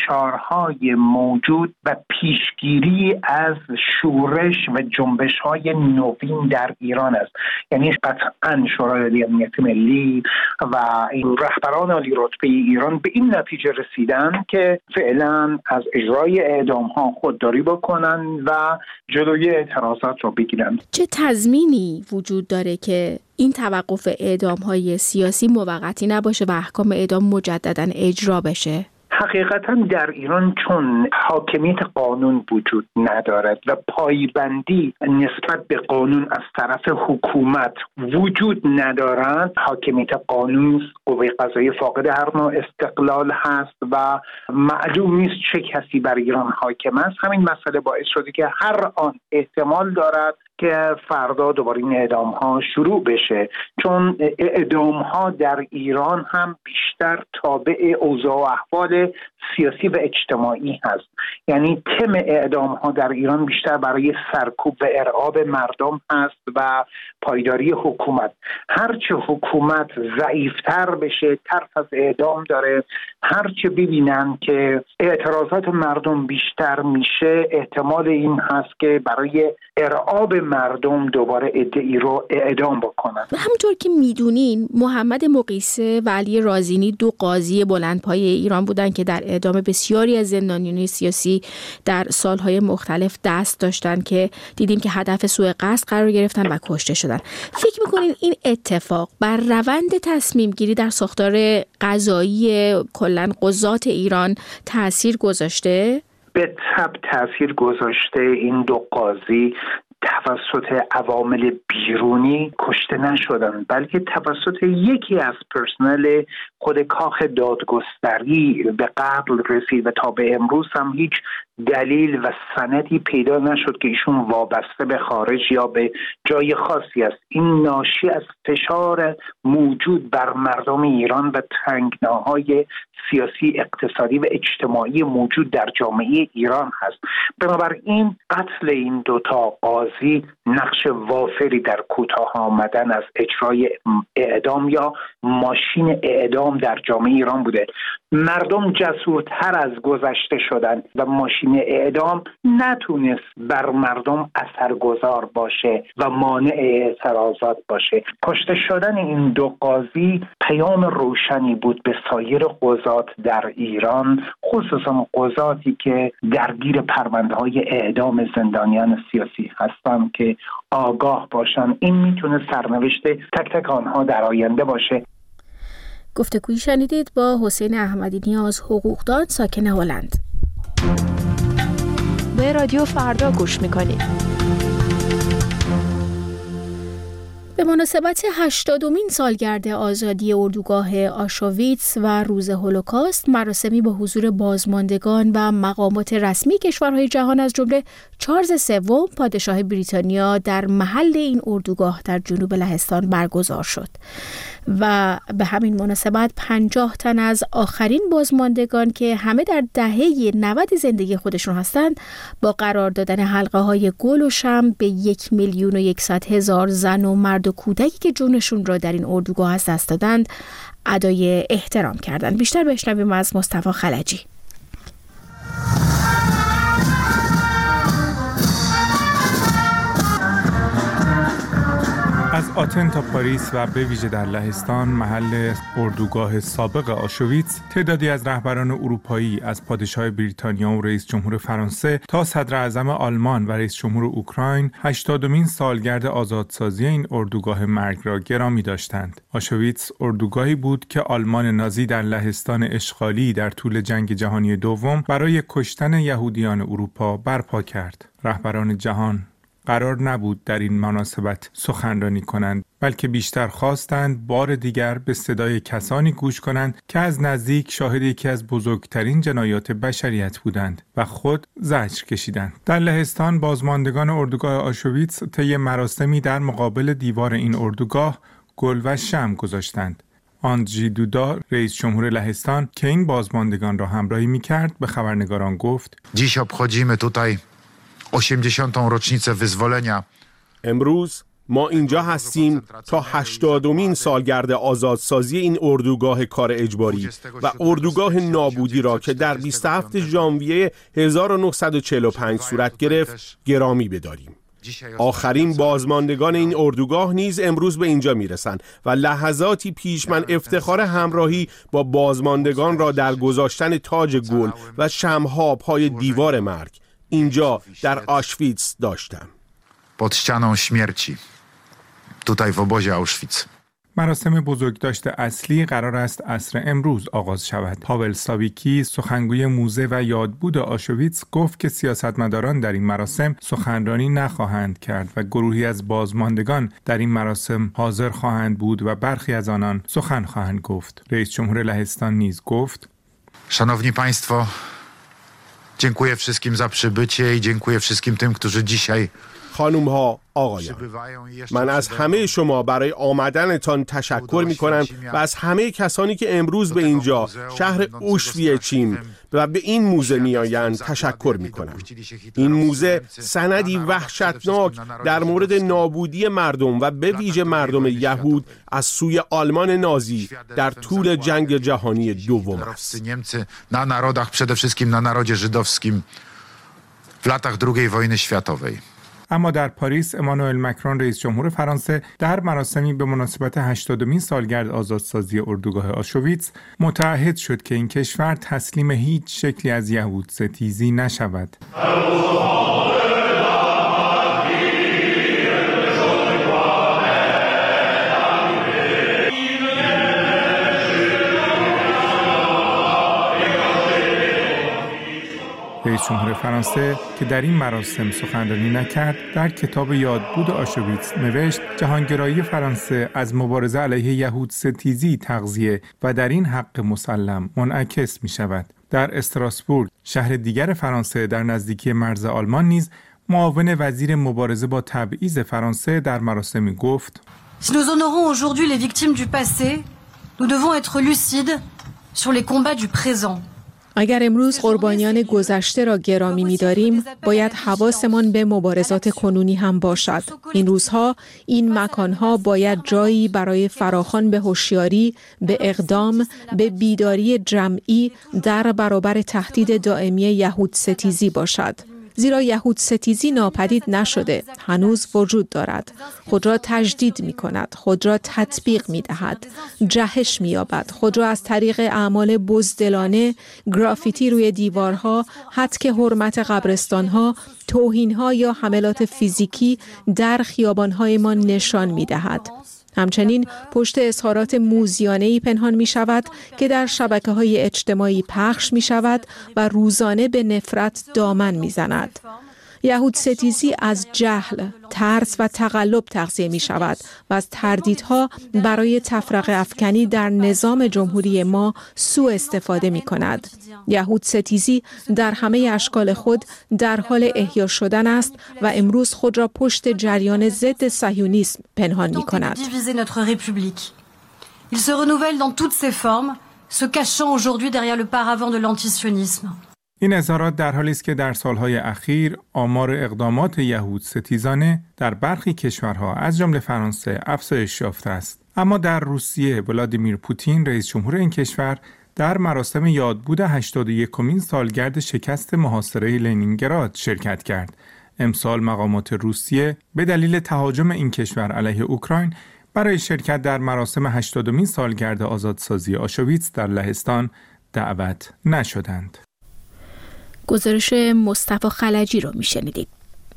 فشارهای موجود و پیشگیری از شورش و جنبش‌های نوین در ایران است. یعنی قطعاً شورای عالی امنیت ملی و این رهبران عالی رتبه ایران به این نتیجه رسیدن که فعلاً از اجرای اعدام‌ها خودداری بکنن و جلوی اعتراضات رو بگیرن. چه تضمینی وجود داره که این توقف اعدام‌های سیاسی موقتی نباشه و احکام اعدام مجدداً اجرا بشه؟ حقیقتا در ایران چون حاکمیت قانون وجود ندارد و پایبندی نسبت به قانون از طرف حکومت وجود ندارد، حاکمیت قانون، قوه قضاییه فاقد هر نوع استقلال هست و معلوم نیست چه کسی بر ایران حاکم است. همین مسئله باعث شده که هر آن احتمال دارد که فردا دوباره این اعدام ها شروع بشه، چون اعدام ها در ایران هم بیشتر تابع اوضاع و احوال سیاسی و اجتماعی هست. یعنی تم اعدام ها در ایران بیشتر برای سرکوب و ارعاب مردم هست و پایداری حکومت. هرچه حکومت ضعیفتر بشه، ترس از اعدام داره، هرچه ببینن که اعتراضات مردم بیشتر میشه، احتمال این هست که برای ارعاب مردم دوباره ادعی رو اعدام بکنن. همونطور که میدونین محمد مقیسه و علی رازینی 2 قاضی بلندپایه ایران بودن که در اعدام بسیاری از زندانیان سیاسی در سالهای مختلف دست داشتن که دیدیم که هدف سوء قصد قرار گرفتن و کشته شدن. فکر میکنین این اتفاق بر روند تصمیم گیری در ساختار قضایی کلاً قضات ایران تأثیر گذاشته؟ به طب تأثیر گذاشته. این 2 قاضی توسط عوامل بیرونی کشته نشدن، بلکه توسط یکی از پرسنل خود کاخ دادگستری به قتل رسید و تا به امروز هم هیچ دلیل و سندی پیدا نشد که ایشون وابسته به خارج یا به جای خاصی است. این ناشی از فشار موجود بر مردم ایران و تنگناهای سیاسی، اقتصادی و اجتماعی موجود در جامعه ایران هست. بنابراین قتل این 2 قاضی نقش وافری در کوتاه آمدن از اجرای اعدام یا ماشین اعدام در جامعه ایران بوده. مردم جسورتر از گذشته شدن و ماشین اعدام نتونست بر مردم اثرگذار باشه و مانع اعتراضات باشه. کشته شدن این 2 قاضی پیام روشنی بود به سایر قضات در ایران، خصوصا قضاتی که درگیر پرونده‌های اعدام زندانیان سیاسی هستند که آگاه باشن. این میتونه سرنوشت تک تک آنها در آینده باشه. گفتگویی شنیدید با حسین احمدی نیاز، حقوقدان ساکن هلند. به رادیو فردا گوش میکنید. به مناسبت 80مین سالگرد آزادی اردوگاه آشویتس و روز هولوکاست، مراسمی با حضور بازماندگان و مقامات رسمی کشورهای جهان از جمله چارلز سوم پادشاه بریتانیا در محل این اردوگاه در جنوب لهستان برگزار شد و به همین مناسبت 50 تن از آخرین بازماندگان که همه در دهه 90 زندگی خودشون هستند با قرار دادن حلقه‌های گل و شمع به 1,100,000 زن و مرد و کودکی که جونشون را در این اردوگاه از دست دادند ادای احترام کردند. بیشتر بشنویم از مصطفی خلجی. از آتن تا پاریس و به ویژه در لهستان، محل اردوگاه سابق آشویتس، تعدادی از رهبران اروپایی، از پادشاه بریتانیا و رئیس جمهور فرانسه تا صدر اعظم آلمان و رئیس جمهور اوکراین 80مین سالگرد آزادسازی این اردوگاه مرگ را گرامی داشتند. آشویتس اردوگاهی بود که آلمان نازی در لهستان اشغالی در طول جنگ جهانی دوم برای کشتن یهودیان اروپا برپا کرد. رهبران جهان قرار نبود در این مناسبت سخنرانی کنند، بلکه بیشتر خواستند بار دیگر به صدای کسانی گوش کنند که از نزدیک شاهد یکی از بزرگترین جنایات بشریت بودند و خود زجر کشیدند. در لهستان بازماندگان اردوگاه آشویتس طی مراسمی در مقابل دیوار این اردوگاه گل و شمع گذاشتند. آندژی دودا، رئیس جمهور لهستان که این بازماندگان را همراهی می‌کرد، به خبرنگاران گفت: Dziś obchodzimy tutaj 80. rocznicę wyzwolenia. امروز ما اینجا هستیم تا 80مین سالگرد آزادسازی این اردوگاه کار اجباری و اردوگاه نابودی را که در 27 ژانویه 1945 صورت گرفت گرامی بداریم. آخرین بازماندگان این اردوگاه نیز امروز به اینجا میرسند و لحظاتی پیش من افتخار همراهی با بازماندگان را در گذاشتن تاج گل و شمع‌ها پای دیوار مرگ اینجا در آشویتس داشتم. pod ścianą śmierci tutaj w obozie Auschwitz. مراسم بزرگداشت اصلی قرار است عصر امروز آغاز شود. پاول ساویکی، سخنگوی موزه و یادبود آشویتس، گفت که سیاستمداران در این مراسم سخنرانی نخواهند کرد و گروهی از بازماندگان در این مراسم حاضر خواهند بود و برخی از آنان سخن خواهند گفت. رئیس جمهور لهستان نیز گفت: Szanowni Państwo, dziękuję wszystkim za przybycie i dziękuję wszystkim tym, którzy dzisiaj خانوم ها، آقایان، من از همه شما برای آمدنتان تشکر می کنم و از همه کسانی که امروز به اینجا شهر اوشویچیم و به این موزه می آیند تشکر می کنم. این موزه سندی وحشتناک در مورد نابودی مردم و به ویژه مردم یهود از سوی آلمان نازی در طول جنگ جهانی دوم است. na narodach, przede wszystkim na narodzie żydowskim w latach II wojny światowej. اما در پاریس، امانوئل مکرون رئیس جمهور فرانسه در مراسمی به مناسبت 80مین سالگرد آزادسازی اردوگاه آشویتس متعهد شد که این کشور تسلیم هیچ شکلی از یهود ستیزی نشود. رئیس جمهور فرانسه که در این مراسم سخنرانی نکرد، در کتاب یادبود آشویتس نوشت: جهانگرایی فرانسه از مبارزه علیه یهود ستیزی تغذیه و در این حق مسلم منعکس می شود. در استراسبورگ، شهر دیگر فرانسه در نزدیکی مرز آلمان نیز، معاون وزیر مبارزه با تبعیض فرانسه در مراسمی گفت: Si nous honorons aujourd'hui les victimes du passé, nous devons être lucides sur les combats du présent. اگر امروز قربانیان گذشته را گرامی می‌داریم، باید حواسمان به مبارزات کنونی هم باشد. این روزها، این مکانها باید جایی برای فراخوان به هوشیاری، به اقدام، به بیداری جمعی در برابر تهدید دائمی یهود ستیزی باشد. زیرا یهود ستیزی ناپدید نشده، هنوز وجود دارد. خود را تجدید می کند، خود را تطبیق می دهد، جهش می یابد، خود را از طریق اعمال بزدلانه، گرافیتی روی دیوارها، هتک حرمت قبرستانها، توهینها یا حملات فیزیکی در خیابانهای ما نشان می دهد. همچنین پشت اظهارات موذیانه‌ای پنهان می شود که در شبکه‌های اجتماعی پخش می شود و روزانه به نفرت دامن می زند. یهود ستیزی از جهل، ترس و تقلب تغذیه می شود و از تردیدها برای تفرقه افکنی در نظام جمهوری ما سوء استفاده می کند. یهود ستیزی در همه اشکال خود در حال احیا شدن است و امروز خود را پشت جریان ضد صهیونیسم پنهان می کند. Il se renouvelle dans toutes ses formes, se cachant aujourd'hui derrière le paravent de l'antisionisme. این اظهارات در حالی است که در سالهای اخیر آمار اقدامات یهود ستیزانه در برخی کشورها از جمله فرانسه افزایش یافته است. اما در روسیه ولادیمیر پوتین رئیس جمهور این کشور در مراسم یادبود 81مین سالگرد شکست محاصره لنینگراد شرکت کرد. امسال مقامات روسیه به دلیل تهاجم این کشور علیه اوکراین برای شرکت در مراسم 80مین سالگرد آزادسازی آشویتس در لهستان دعوت نشدند. گزارش مصطفی خلجی رو میشنیدید.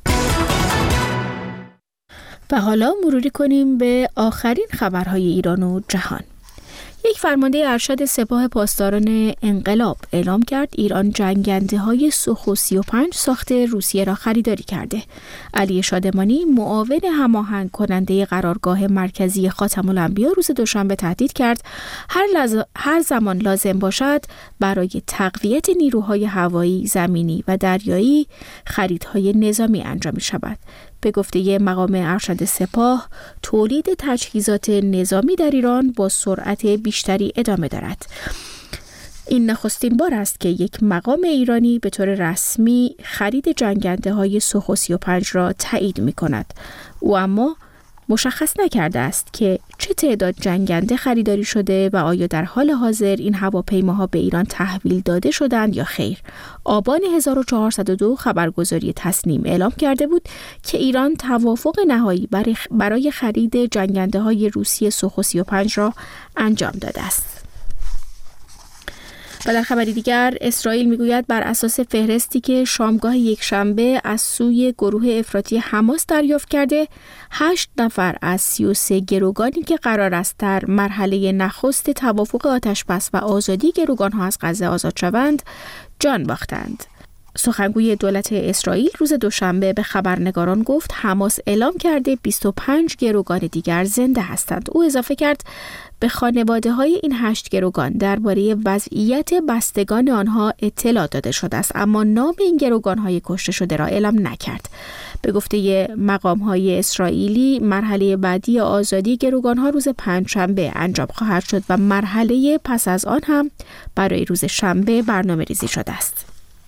و حالا مروری کنیم به آخرین خبرهای ایران و جهان. یک فرمانده ارشد سپاه پاسداران انقلاب اعلام کرد ایران جنگنده‌های سوخو 35 ساخت روسیه را خریداری کرده. علی شادمانی معاون هماهنگ کننده قرارگاه مرکزی خاتم الانبیا روز دوشنبه تهدید کرد هر زمان لازم باشد برای تقویت نیروهای هوایی، زمینی و دریایی خریدهای نظامی انجام شود. به گفته مقام ارشد سپاه، تولید تجهیزات نظامی در ایران با سرعت بیشتری ادامه دارد. این نخستین بار است که یک مقام ایرانی به طور رسمی خرید جنگنده‌های سوخو 35 را تایید می‌کند. او اما مشخص نکرده است که چه تعداد جنگنده خریداری شده و آیا در حال حاضر این هواپیماها به ایران تحویل داده شدند یا خیر. آبان 1402 خبرگزاری تسنیم اعلام کرده بود که ایران توافق نهایی برای خرید جنگنده‌های روسی سوخو 35 را انجام داده است. و در خبری دیگر اسرائیل میگوید بر اساس فهرستی که شامگاه یکشنبه از سوی گروه افراطی حماس دریافت کرده 8 نفر از 33 گروگانی که قرار است در مرحله نخست توافق آتشبس و آزادی گروگان‌ها از غزه آزاد شوند جان باختند. سخنگوی دولت اسرائیل روز دوشنبه به خبرنگاران گفت حماس اعلام کرده 25 گروگان دیگر زنده هستند. او اضافه کرد به خانواده‌های این 8 گروگان درباره وضعیت بستگان آنها اطلاع داده شده است، اما نام این گروگان‌های کشته شده را اعلام نکرد. به گفته مقام‌های اسرائیلی مرحله بعدی آزادی گروگان‌ها روز پنجشنبه انجام خواهد شد و مرحله پس از آن هم برای روز شنبه برنامه‌ریزی شده است.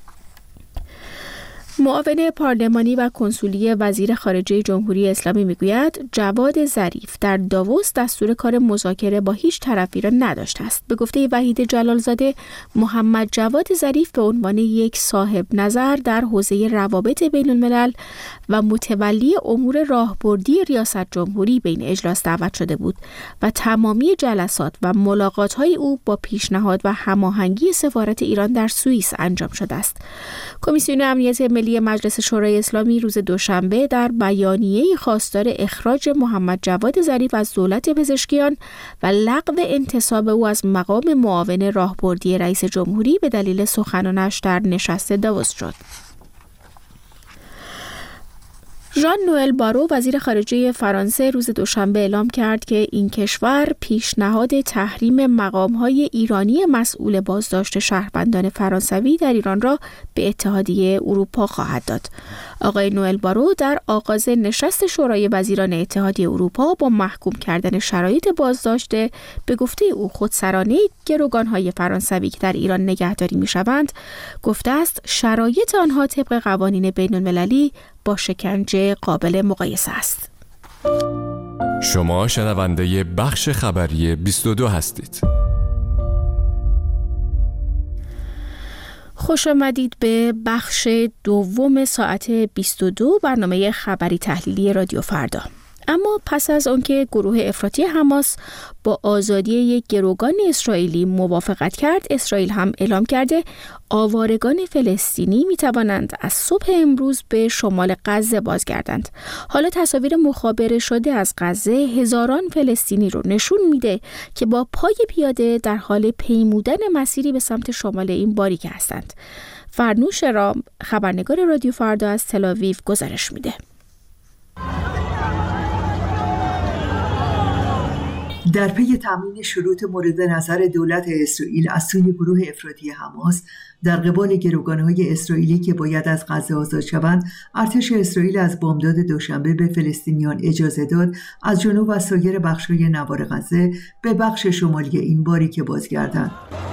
معاون پارلمانی و کنسولی وزیر خارجه جمهوری اسلامی میگوید جواد ظریف در داووس دستور کار مذاکره با هیچ طرفی را نداشته است. به گفته وحید جلالزاده، محمد جواد ظریف به عنوان یک صاحب نظر در حوزه روابط بین الملل و متولی امور راهبردی ریاست جمهوری به این اجلاس دعوت شده بود و تمامی جلسات و ملاقات‌های او با پیشنهاد و هماهنگی سفارت ایران در سوئیس انجام شده است. کمیسیون امنیت ملی مجلس شورای اسلامی روز دوشنبه در بیانیه خواستار اخراج محمد جواد ظریف از دولت پزشکیان و لغو انتصاب او از مقام معاون راهبردی رئیس جمهوری به دلیل سخنانش در نشست داووس شد. ژان نوئل بارو وزیر خارجه فرانسه روز دوشنبه اعلام کرد که این کشور پیشنهاد تحریم مقام‌های ایرانی مسئول بازداشت شهروندان فرانسوی در ایران را به اتحادیه اروپا خواهد داد. آقای نوئل بارو در آغاز نشست شورای وزیران اتحادیه اروپا با محکوم کردن شرایط بازداشت به گفته او خودسرانه گروگان‌های فرانسوی که در ایران نگهداری می‌شوند گفته است شرایط آنها طبق قوانین بین‌المللی با شکنجه قابل مقایسه است. شما شنونده بخش خبری 22 هستید. خوش آمدید به بخش دوم ساعت 22 برنامه خبری تحلیلی رادیو فردا. اما پس از آنکه گروه افراطی حماس با آزادی یک گروگان اسرائیلی موافقت کرد، اسرائیل هم اعلام کرده آوارگان فلسطینی می توانند از صبح امروز به شمال غزه بازگردند. حالا تصاویر مخابره شده از غزه هزاران فلسطینی رو نشون میده که با پای پیاده در حال پیمودن مسیری به سمت شمال این باریک هستند. فرنوش رام، خبرنگار رادیو فردا از تل‌آویو گزارش میده. در پی تامین شروط مورد نظر دولت اسرائیل از سوی گروه افراطی حماس در قبال گروگان‌های اسرائیلی که باید از غزه آزاد شوند، ارتش اسرائیل از بامداد دوشنبه به فلسطینیان اجازه داد از جنوب و سایر بخش‌های نوار غزه به بخش شمالی این باریکه بازگردند.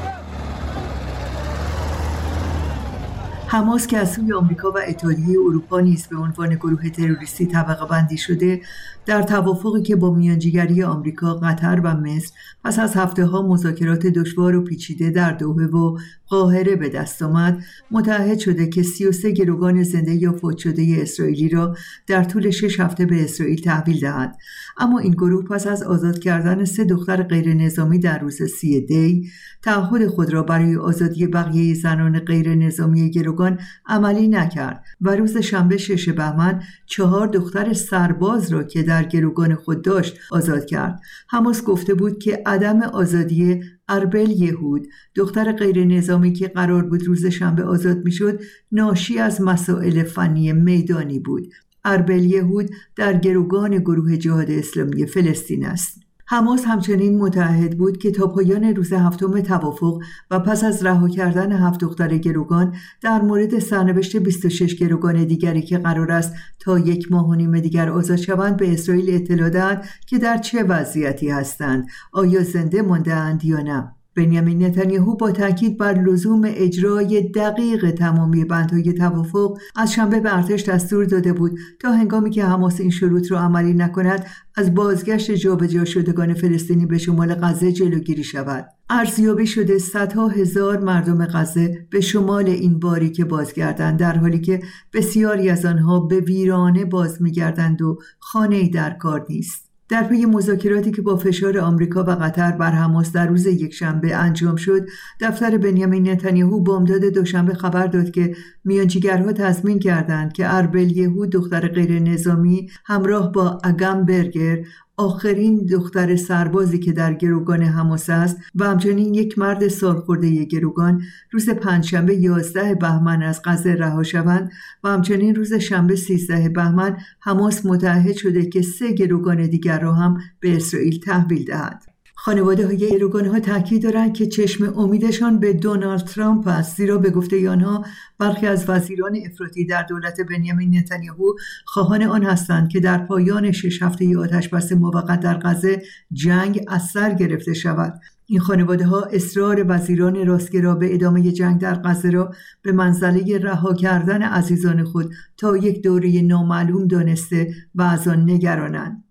حماس که از سوی آمریکا و اتحادیه اروپا نیز به عنوان گروه تروریستی طبقه بندی شده، در توافقی که با میانجیگری آمریکا، قطر و مصر پس از هفته‌ها مذاکرات دشوار و پیچیده در دوحه و قاهره به دست آمد، متعهد شده که 33 گروگان زنده یا فوت شده اسرائیلی را در طول 6 هفته به اسرائیل تحویل دهد. اما این گروه پس از آزاد کردن 3 دختر غیر نظامی در روز 30 دی، تعهد خود را برای آزادی بقیه زنان غیر نظامی گروگان عملی نکرد و روز شنبه 6 بهمن 4 دختر سرباز را که در گروگان خود داشت آزاد کرد. حماس گفته بود که عدم آزادی اربل یهود، دختر غیر نظامی که قرار بود روز شنبه آزاد میشد، ناشی از مسائل فنی میدانی بود. اربل یهود در گروگان گروه جهاد اسلامی فلسطین است. حماس همچنین متعهد بود که تا پایان روز 7 توافق و پس از رها کردن 7 دختر گروگان در مورد سرنوشت 26 گروگان دیگری که قرار است تا 1.5 ماه دیگر آزاد شوند به اسرائیل اطلاع دهد که در چه وضعیتی هستند، آیا زنده مانده‌اند یا نه. بنیامین نتانیاهو با تاکید بر لزوم اجرای دقیق تمامی بندهای توافق از شنبه به ارتش دستور داده بود تا هنگامی که حماس این شروط را عملی نکند از بازگشت جابجا شدگان فلسطینی به شمال غزه جلوگیری شود. ارزیابی شده صدها هزار مردم غزه به شمال این باریکه بازگردند، در حالی که بسیاری از آنها به ویرانه باز می‌گردند و خانه‌ای در کار نیست. در پی مذاکراتی که با فشار آمریکا و قطر بر حماس در روز یکشنبه انجام شد، دفتر بنیامین نتانیاهو بامداد دوشنبه خبر داد که میانجیگرها تضمین کردند که اربل یهود، دختر غیر نظامی، همراه با اگم برگر، آخرین دختر سربازی که در گروگان حماس است و همچنین یک مرد سالخورده گروگان، روز پنجشنبه 11 بهمن از غزه رها شوند و همچنین روز شنبه 13 بهمن حماس متعهد شده که 3 گروگان دیگر را هم به اسرائیل تحویل دهد. خانواده‌های گروگان‌ها تاکید دارند که چشم امیدشان به دونالد ترامپ است، زیرا به گفته آنها برخی از وزیران افراطی در دولت بنیامین نتانیاهو خواهان آن هستند که در پایان 6 هفته آتشبس موقت در غزه جنگ از سر گرفته شود. این خانواده‌ها اصرار وزیران راستگرا به ادامه جنگ در غزه را به منزله رها کردن عزیزان خود تا یک دوره نامعلوم دانسته و از آن نگرانند.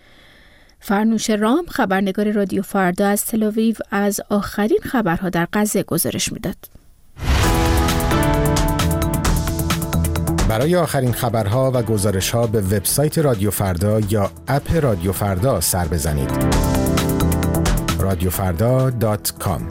فرنوش رام، خبرنگار رادیو فردا از تل‌آویو، از آخرین خبرها در غزه گزارش میداد. برای آخرین خبرها و گزارش‌ها به وبسایت رادیو فردا یا اپ رادیو فردا سر بزنید. radiofarda.com.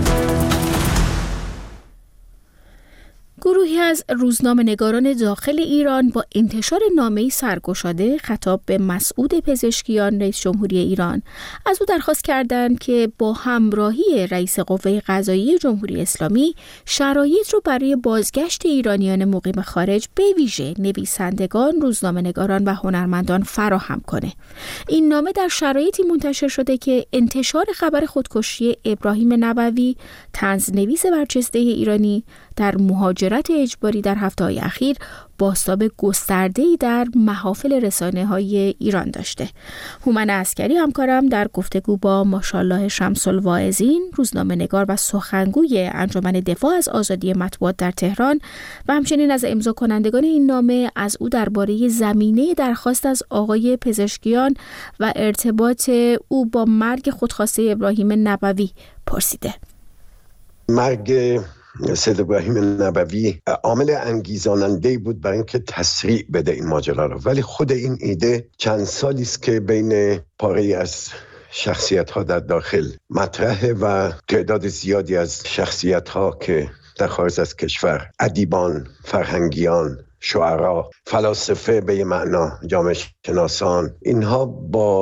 گروهی از روزنامه‌نگاران داخل ایران با انتشار نامه‌ای سرگشاده خطاب به مسعود پزشکیان، رئیس جمهوری ایران، از او درخواست کردند که با همراهی رئیس قوه قضاییه جمهوری اسلامی شرایط رو برای بازگشت ایرانیان مقیم خارج، به ویژه نویسندگان، روزنامه‌نگاران و هنرمندان فراهم کنه. این نامه در شرایطی منتشر شده که انتشار خبر خودکشی ابراهیم نبوی، طنزنویس برجسته ایرانی، در مهاجرت اجباری در هفته‌های اخیر بازتاب گسترده‌ای در محافل رسانه‌های ایران داشته. هومن عسکری همکارم در گفتگو با ماشاءالله شمس الواعظین، روزنامه‌نگار و سخنگوی انجمن دفاع از آزادی مطبوعات در تهران و همچنین از امضا کنندگان این نامه، از او درباره زمینه درخواست از آقای پزشکیان و ارتباط او با مرگ خودخواسته ابراهیم نبوی پرسیده. مرگ سید ابراهیم نبوی عامل انگیزاننده بود برای اینکه تسریع بده این ماجرا رو، ولی خود این ایده چند سالی است که بین پاره از شخصیت‌ها در داخل مطرحه و تعداد زیادی از شخصیت‌ها که در خارج از کشور، ادیبان، فرهنگیان، شعرا، فلاسفه به معنا، جامعه شناسان، اینها با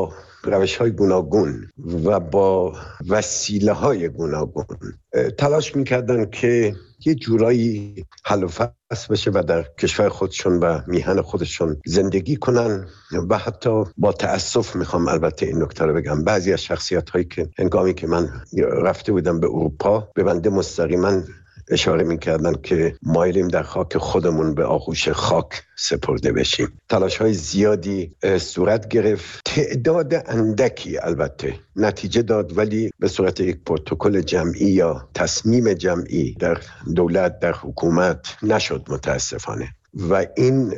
روش‌های گوناگون و با وسیله‌های گوناگون تلاش می‌کردن که یه جورایی حل و فصل بشه و در کشور خودشون و میهن خودشون زندگی کنن. و حتی با تأسف میخوام البته این نکته رو بگم، بعضی از شخصیت‌هایی که هنگامی که من رفته بودم به اروپا به بنده مستقیما اشاره میکردن که مایلیم در خاک خودمون به آغوش خاک سپرده بشیم. تلاش‌های زیادی صورت گرفت، تعداد اندکی البته نتیجه داد، ولی به صورت یک پروتکل جمعی یا تصمیم جمعی در دولت، در حکومت نشد متاسفانه. و این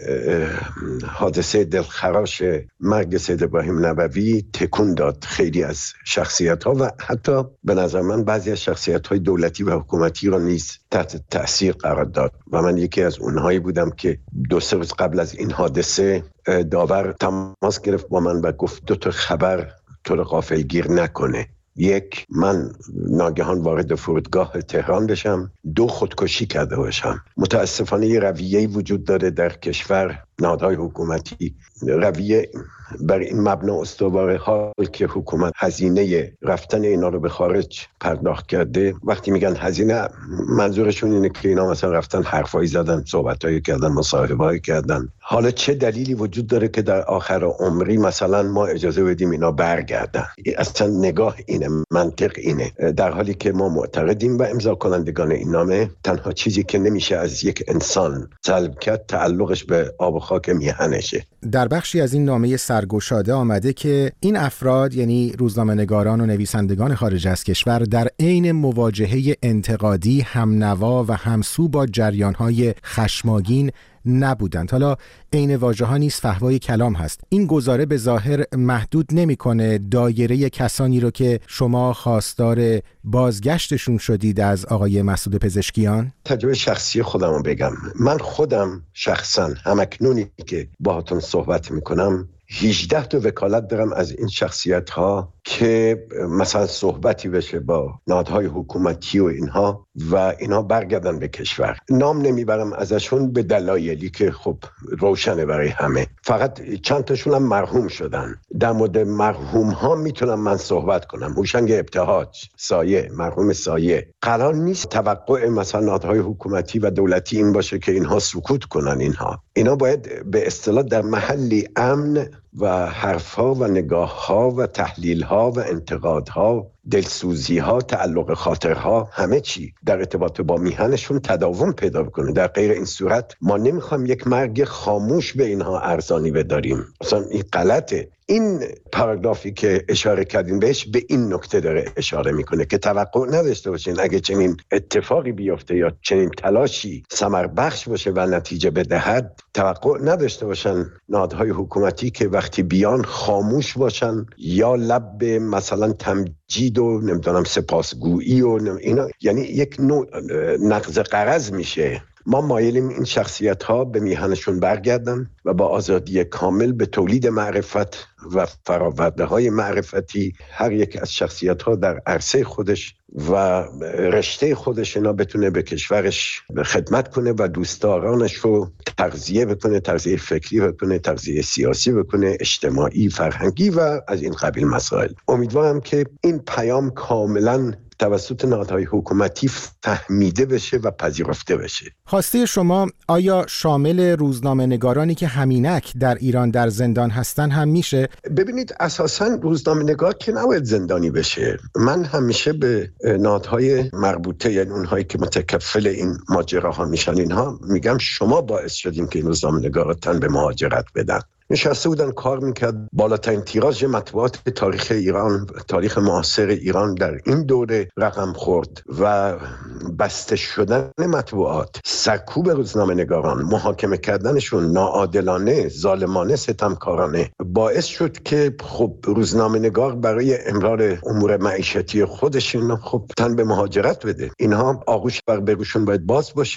حادثه دلخراش مرگ سید ابراهیم نبوی تکون داد خیلی از شخصیت‌ها و حتی به نظر من بعضی از شخصیت‌های دولتی و حکومتی را نیز تحت تأثیر قرار داد و من یکی از اونهایی بودم که 2-3 روز قبل از این حادثه داور تماس گرفت با من و گفت 2 تا خبر تو رو غافلگیر نکنه. 1 من ناگهان وارد فرودگاه تهران بشم، 2 خودکشی کرده باشم. متاسفانه یه رویه‌ای وجود داره در کشور، نهادهای حکومتی رویه بر این مبنا استواره، حال که حکومت هزینه رفتن اینا رو به خارج پرداخت کرده. وقتی میگن هزینه منظورشون اینه که اینا مثلا رفتن حرفایی زدن، صحبتایی کردن، مصاحبه‌ای کردن. حالا چه دلیلی وجود داره که در آخر عمری مثلا ما اجازه بدیم اینا برگردن؟ اصلا نگاه اینه، منطق اینه، در حالی که ما معتقدیم و امضا کنندگان این نامه تنها چیزی که نمیشه از یک انسان سلب کرد تعلقش به آب و خاک میهنشه. در بخشی از این نامه سرگشاده آمده که این افراد، یعنی روزنامه‌نگاران و نویسندگان خارج از کشور، در عین مواجهه انتقادی همنوا و همسو با جریان‌های خشمگین نبودند. حالا عین واژه‌ها نیز فحوای کلام هست. این گزاره به ظاهر محدود نمی‌کنه دایره کسانی رو که شما خواستار بازگشتشون شدید از آقای مسعود پزشکیان؟ تجربه شخصی خودم رو بگم. من خودم شخصا همکنونی که باهاتون صحبت میکنم 18 تا وکالت دارم از این شخصیت ها که مثلا صحبتی بشه با نهادهای حکومتی و اینها برگردن به کشور. نام نمیبرم ازشون به دلایلی که خب روشنه برای همه. فقط چند تاشون هم مرحوم شدن. در مورد مرحوم ها میتونم من صحبت کنم. هوشنگ ابتهاج، سایه، مرحوم سایه. قرار نیست توقع مثلا نهادهای حکومتی و دولتی این باشه که اینها سکوت کنن. اینا باید به اصطلاح در محلی امن و حرفها و نگاهها و تحلیلها و انتقادها، دلسوزیها، تعلق خاطرها، همه چی در ارتباط با میهنشون تداوم پیدا کنه. در غیر این صورت ما نمیخوایم یک مرگ خاموش به اینها ارزانی بداریم. اصلا این غلطه. این پاراگرافی که اشاره کردین بهش به این نکته داره اشاره میکنه که توقع نداشته باشین اگه چنین اتفاقی بیفته یا چنین تلاشی ثمر بخش باشه و نتیجه بدهد، توقع نداشته باشن نهادهای حکومتی که وقتی بیان خاموش باشن یا لب به مثلا تمجید و نمیدونم سپاسگویی و اینا، یعنی یک نوع نقض غرض میشه. ما مایلیم این شخصیت ها به میهنشون برگردن و با آزادی کامل به تولید معرفت و فراورده های معرفتی هر یک از شخصیت ها در عرصه خودش و رشته خودش اینا بتونه به کشورش خدمت کنه و دوستدارانش رو تغذیه بکنه، تغذیه فکری بکنه، تغذیه سیاسی بکنه، اجتماعی، فرهنگی و از این قبیل مسائل. امیدوارم که این پیام کاملاً توسط نهادهای حکومتی فهمیده بشه و پذیرفته بشه. خواسته شما آیا شامل روزنامه‌نگارانی که همینک در ایران در زندان هستن هم میشه؟ ببینید اساساً روزنامه‌نگار که نباید زندانی بشه. من همیشه به نهادهای مربوطه، یعنی اونهایی که متکفل این ماجراها میشن، اینها میگم شما باعث شدیم که این روزنامه‌نگارا تن به مهاجرت بدن. نشسته بودن کار میکرد. بالاترین تیراژ مطبوعات تاریخ ایران، تاریخ معاصر ایران در این دوره رقم خورد و بسته شدن مطبوعات، سرکوب روزنامه‌نگاران، محاکمه کردنشون ناعادلانه، ظالمانه، ستمکارانه باعث شد که خب روزنامه‌نگار برای امرار امور معیشتی خودش خب تن به مهاجرت بده. اینها آغوش بر بروشون باید باز باشه.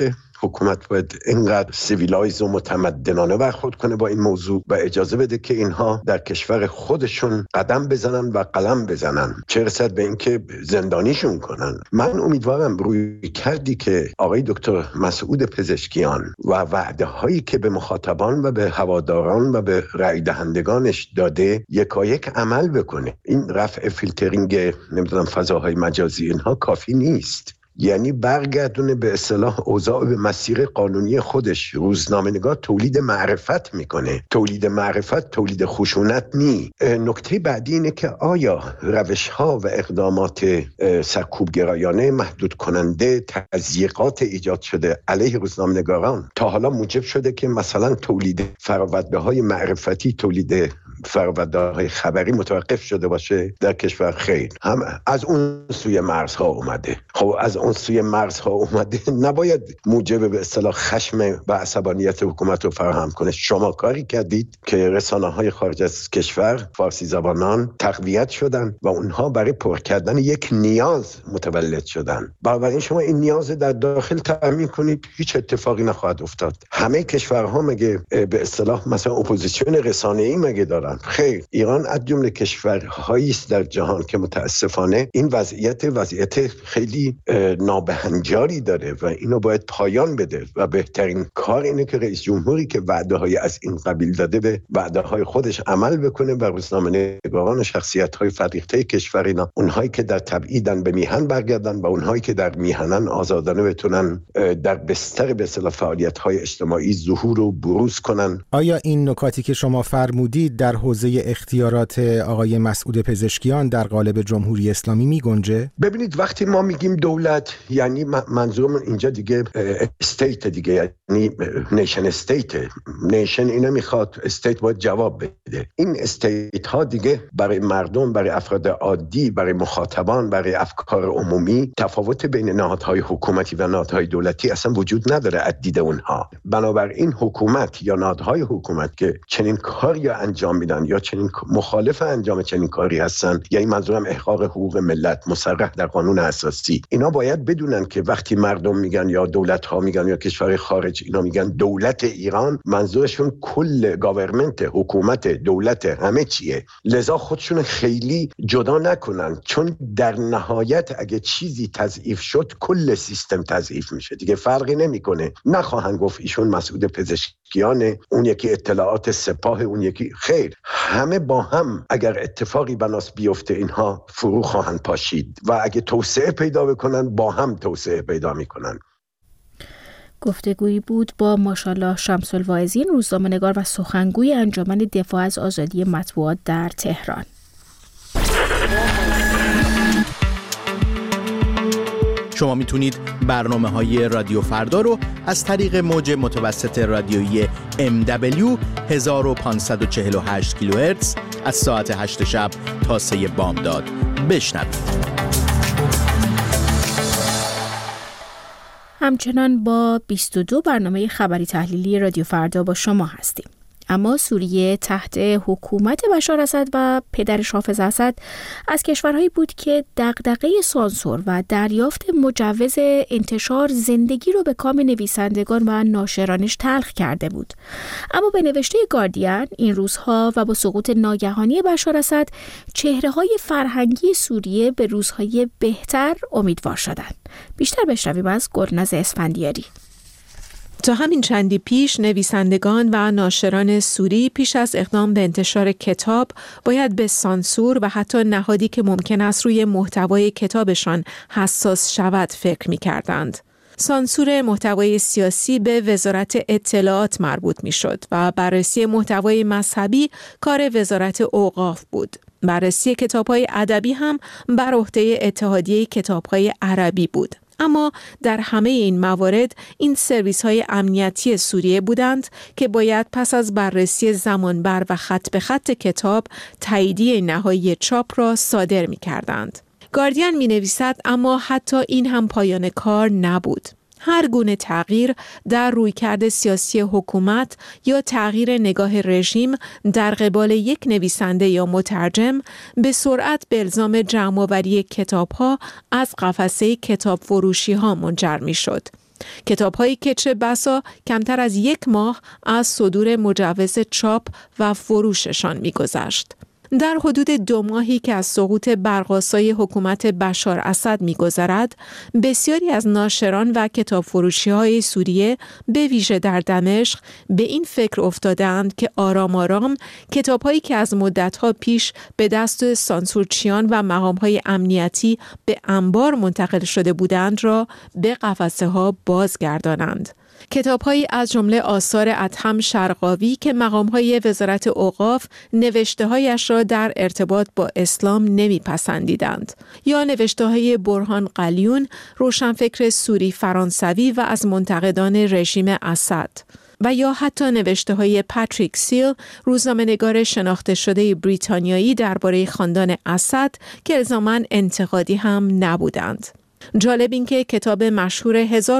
حکومت باید اینقدر سیویلایز و متمدنانه برخورد کنه با این موضوع و اجازه بده که اینها در کشور خودشون قدم بزنن و قلم بزنن، چه رسد به اینکه زندانیشون کنن. من امیدوارم روی کردی که آقای دکتر مسعود پزشکیان و وعده هایی که به مخاطبان و به هواداران و به رای دهندگانش داده یکایک عمل بکنه. این رفع فیلترینگ نمیدونم فضاهای مجازی اینها کافی نیست. یعنی برگردونه به اصطلاح اوضاع به مسیر قانونی خودش. روزنامه‌نگار تولید معرفت میکنه، تولید معرفت تولید خشونت نی. نکته بعدی اینه که آیا روش‌ها و اقدامات سرکوبگرایانه محدود کننده تضییقات ایجاد شده علیه روزنامه‌نگاران تا حالا موجب شده که مثلا تولید فراورده‌های معرفتی، تولید فراورده‌های خبری متوقف شده باشه در کشور؟ خیر، هم از اون سوی مرزها اومده. خب از اون سوی مرزها اومده نباید موجب به اصطلاح خشم و عصبانیت حکومت رو فراهم کنه. شما کاری کردید که رسانه‌های خارج از کشور فارسی زبانان تقویت شدن و اونها برای پر کردن یک نیاز متولد شدن. بنابراین شما این نیاز در داخل تامین کنید، هیچ اتفاقی نخواهد افتاد. همه کشورها مگه به اصطلاح مثلا اپوزیسیون رسانه‌ای مگه دارن؟ خیر، ایران از جمله کشورهایی است در جهان که متاسفانه این وضعیت خیلی نابهنجاری داره و اینو باید پایان بده و بهترین کار اینه که رئیس جمهوری که وعده‌های از این قبیل داده به وعده‌های خودش عمل بکنه و روزنامه‌نگاران و شخصیت‌های فریخته کشور اینا، اونهایی که در تبعیدن به میهن برگردن و اونهایی که در میهنن آزادانه بتونن در بستر به اصطلاح فعالیت‌های اجتماعی ظهور و بروز کنن. آیا این نکاتی که شما فرمودید در حوزه اختیارات آقای مسعود پزشکیان در قالب جمهوری اسلامی میگنجه؟ ببینید وقتی ما میگیم دولت، یعنی منظورم اینجا دیگه استیت دیگه، یعنی نیشن استیت. نیشن اینو میخواد، استیت باید جواب بده. این استیت ها دیگه برای مردم، برای افراد عادی، برای مخاطبان، برای افکار عمومی تفاوت بین نهادهای حکومتی و نهادهای دولتی اصلا وجود نداره از دید اونها. بنابراین حکومت یا نهادهای حکومت که چنین کاری انجام میدن یا چنین مخالف انجام چنین کاری هستن، یعنی منظورم احقاق حقوق ملت مصرح در قانون اساسی، اینا باید بدونن که وقتی مردم میگن یا دولت ها میگن یا کشور خارج اینا میگن دولت ایران، منظورشون کل گاورمنت، حکومت، دولت، همه چیه. لذا خودشون خیلی جدا نکنن، چون در نهایت اگه چیزی تضعیف شد کل سیستم تضعیف میشه دیگه. فرقی نمیکنه، نخواهن گفت ایشون مسعود پزشکیانه، اون یکی اطلاعات سپاه، اون یکی. خیر، همه با هم اگر اتفاقی بناس بیفته اینها فرو خواهند پاشید و اگه توسعه پیدا بکنن با هم توسعه پیدا میکنن. گفتگویی بود با ماشاءالله شمس الواعظین، روزنامه‌نگار و سخنگوی انجمن دفاع از آزادی مطبوعات در تهران. شما میتونید برنامه‌های رادیو فردا رو از طریق موج متوسط رادیویی MW 1548 کیلوهرتز از ساعت 8 شب تا 3 بامداد بشنوید. همچنان با 22 برنامه خبری تحلیلی رادیو فردا با شما هستیم. اما سوریه تحت حکومت بشار اسد و پدرش حافظ اسد از کشورهایی بود که دغدغه سانسور و دریافت مجوز انتشار زندگی رو به کام نویسندگان و ناشرانش تلخ کرده بود. اما به نوشته گاردین این روزها و با سقوط ناگهانی بشار اسد چهره‌های فرهنگی سوریه به روزهای بهتر امیدوار شدند. بیشتر بشنویم از گلناز اسفندیاری. تا همین چندی پیش نویسندگان و ناشران سوری پیش از اقدام به انتشار کتاب باید به سانسور و حتی نهادی که ممکن است روی محتوای کتابشان حساس شود فکر می‌کردند. سانسور محتوای سیاسی به وزارت اطلاعات مربوط می‌شد و بررسی محتوای مذهبی کار وزارت اوقاف بود. بررسی کتاب‌های ادبی هم بر عهده اتحادیه کتاب‌های عربی بود. اما در همه این موارد این سرویس‌های امنیتی سوریه بودند که باید پس از بررسی زمانبر و خط به خط کتاب تاییدیه نهایی چاپ را صادر می‌کردند. گاردین می‌نویسد اما حتی این هم پایان کار نبود. هر گونه تغییر در رویکرد سیاسی حکومت یا تغییر نگاه رژیم در قبال یک نویسنده یا مترجم به سرعت به الزام جمع‌آوری کتاب‌ها از قفسه کتاب فروشی‌ها منجر می‌شد. کتاب‌هایی که چه بسا کمتر از 1 ماه از صدور مجوز چاپ و فروششان می‌گذشت. در حدود 2 ماهی که از سقوط برق‌آسای حکومت بشار اسد می‌گذرد، بسیاری از ناشران و کتاب فروشی‌های سوریه به ویژه در دمشق به این فکر افتادند که آرام آرام کتاب‌هایی که از مدت‌ها پیش به دست سانسورچیان و مقام‌های امنیتی به انبار منتقل شده بودند را به قفسه‌ها بازگردانند. کتاب‌هایی از جمله آثار ادهم شرقاوی که مقام‌های وزارت اوقاف نوشته‌هایش را در ارتباط با اسلام نمی‌پسندیدند، یا نوشته‌های برهان قلیون، روشنفکر سوری فرانسوی و از منتقدان رژیم اسد، و یا حتی نوشته‌های پاتریک سیل، روزنامه‌نگار شناخته شده بریتانیایی درباره خاندان اسد که الزاماً انتقادی هم نبودند. جالب این که کتاب مشهور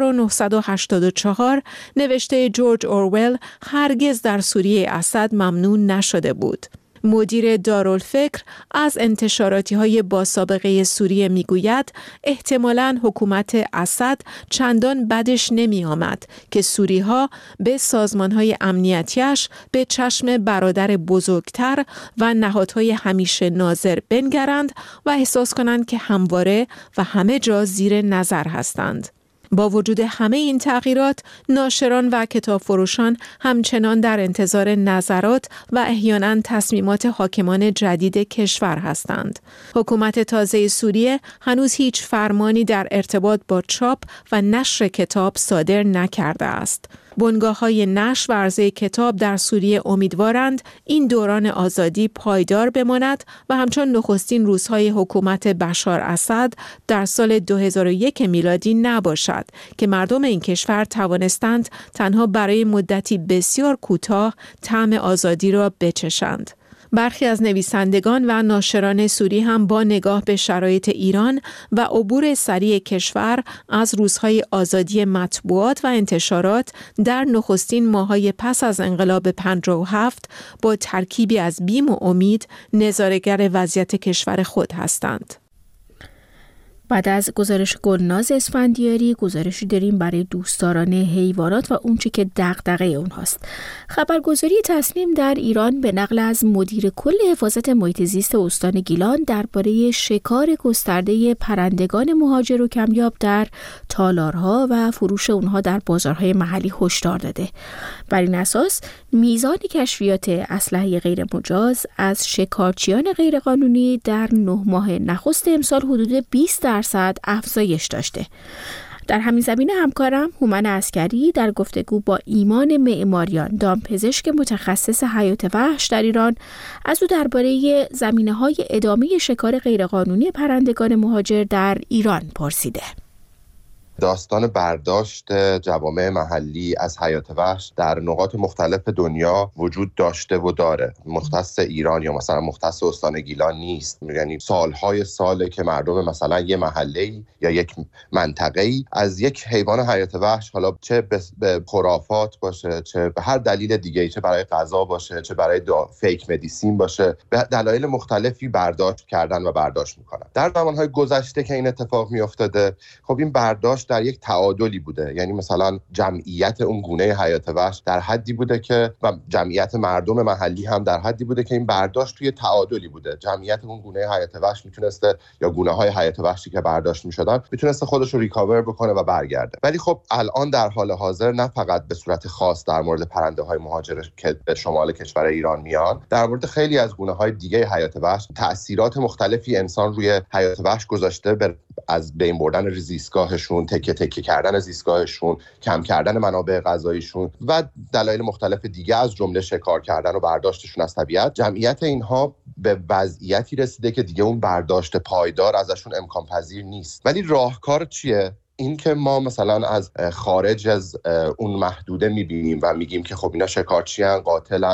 1984 نوشته جورج اورول هرگز در سوریه اسد ممنوع نشده بود. مدیر دارالفکر از انتشاراتی‌های با سابقه سوریه میگوید احتمالاً حکومت اسد چندان بدش نمی آمد که سوری‌ها به سازمان‌های امنیتیش به چشم برادر بزرگتر و نهادهای همیشه ناظر بنگرند و احساس کنند که همواره و همه جا زیر نظر هستند. با وجود همه این تغییرات، ناشران و کتابفروشان همچنان در انتظار نظرات و احیانا تصمیمات حاکمان جدید کشور هستند. حکومت تازه سوریه هنوز هیچ فرمانی در ارتباط با چاپ و نشر کتاب صادر نکرده است. بنگاه‌های نشر و عرضه کتاب در سوریه امیدوارند این دوران آزادی پایدار بماند و همچون نخستین روزهای حکومت بشار اسد در سال 2001 میلادی نباشد که مردم این کشور توانستند تنها برای مدتی بسیار کوتاه طعم آزادی را بچشند. برخی از نویسندگان و ناشران سوری هم با نگاه به شرایط ایران و عبور سریع کشور از روزهای آزادی مطبوعات و انتشارات در نخستین ماه‌های پس از انقلاب 57 با ترکیبی از بیم و امید نظاره‌گر وضعیت کشور خود هستند. بعد از گزارش گلناز اسفندیاری، گزارشی داریم برای دوستداران حیوانات و اونچه که دغدغه اونهاست. خبرگزاری تصنیم در ایران به نقل از مدیر کل حفاظت محیط زیست استان گیلان درباره شکار گسترده پرندگان مهاجر و کمیاب در تالارها و فروش اونها در بازارهای محلی هشدار داده. بر این اساس میزان کشفیات اسلحه غیر مجاز از شکارچیان غیرقانونی در 9 ماه نخست امسال حدود 20% افزایش داشته. در همین زمینه همکارم هومن عسکری در گفتگو با ایمان معماریان، دامپزشک متخصص حیات وحش در ایران، از او درباره زمینه‌های ادامه شکار غیرقانونی پرندگان مهاجر در ایران پرسیده. داستان برداشت جوامع محلی از حیات وحش در نقاط مختلف دنیا وجود داشته و داره. مختص ایران یا مثلا مختص استان گیلان نیست. یعنی سالهای ساله که مردم مثلا یه محله‌ای یا یک منطقه‌ای از یک حیوان حیات وحش، حالا چه به خرافات باشه، چه به هر دلیل دیگه‌ای، چه برای غذا باشه، چه برای فیک مدیسین باشه، به دلایل مختلفی برداشت کردن و برداشت میکنن. در زمانهای گذشته که این اتفاق میافتاده، خب این برداشت در یک تعادلی بوده. یعنی مثلا جمعیت اون گونه حیات وحش در حدی بوده که و جمعیت مردم محلی هم در حدی بوده که این برداشت توی تعادلی بوده. جمعیت اون گونه حیات وحش میتونسته، یا گونه‌های حیات وحشی که برداشت میشدن، میتونسته خودش رو ریکاور بکنه و برگرده. ولی خب الان در حال حاضر نه فقط به صورت خاص در مورد پرنده‌های مهاجر که به شمال کشور ایران میان، در مورد خیلی از گونه‌های دیگه حیات وحش تأثیرات مختلفی انسان روی حیات وحش گذاشته، از بین بردن زیستگاهشون، تکه کردن زیستگاهشون، کم کردن منابع غذاییشون و دلایل مختلف دیگه از جمله شکار کردن و برداشتشون از طبیعت. جمعیت اینها به وضعیتی رسیده که دیگه اون برداشت پایدار ازشون امکان پذیر نیست. ولی راهکار چیه؟ این که ما مثلا از خارج از اون محدوده میبینیم و میگیم که خب اینا شکارچیان، قاتلن،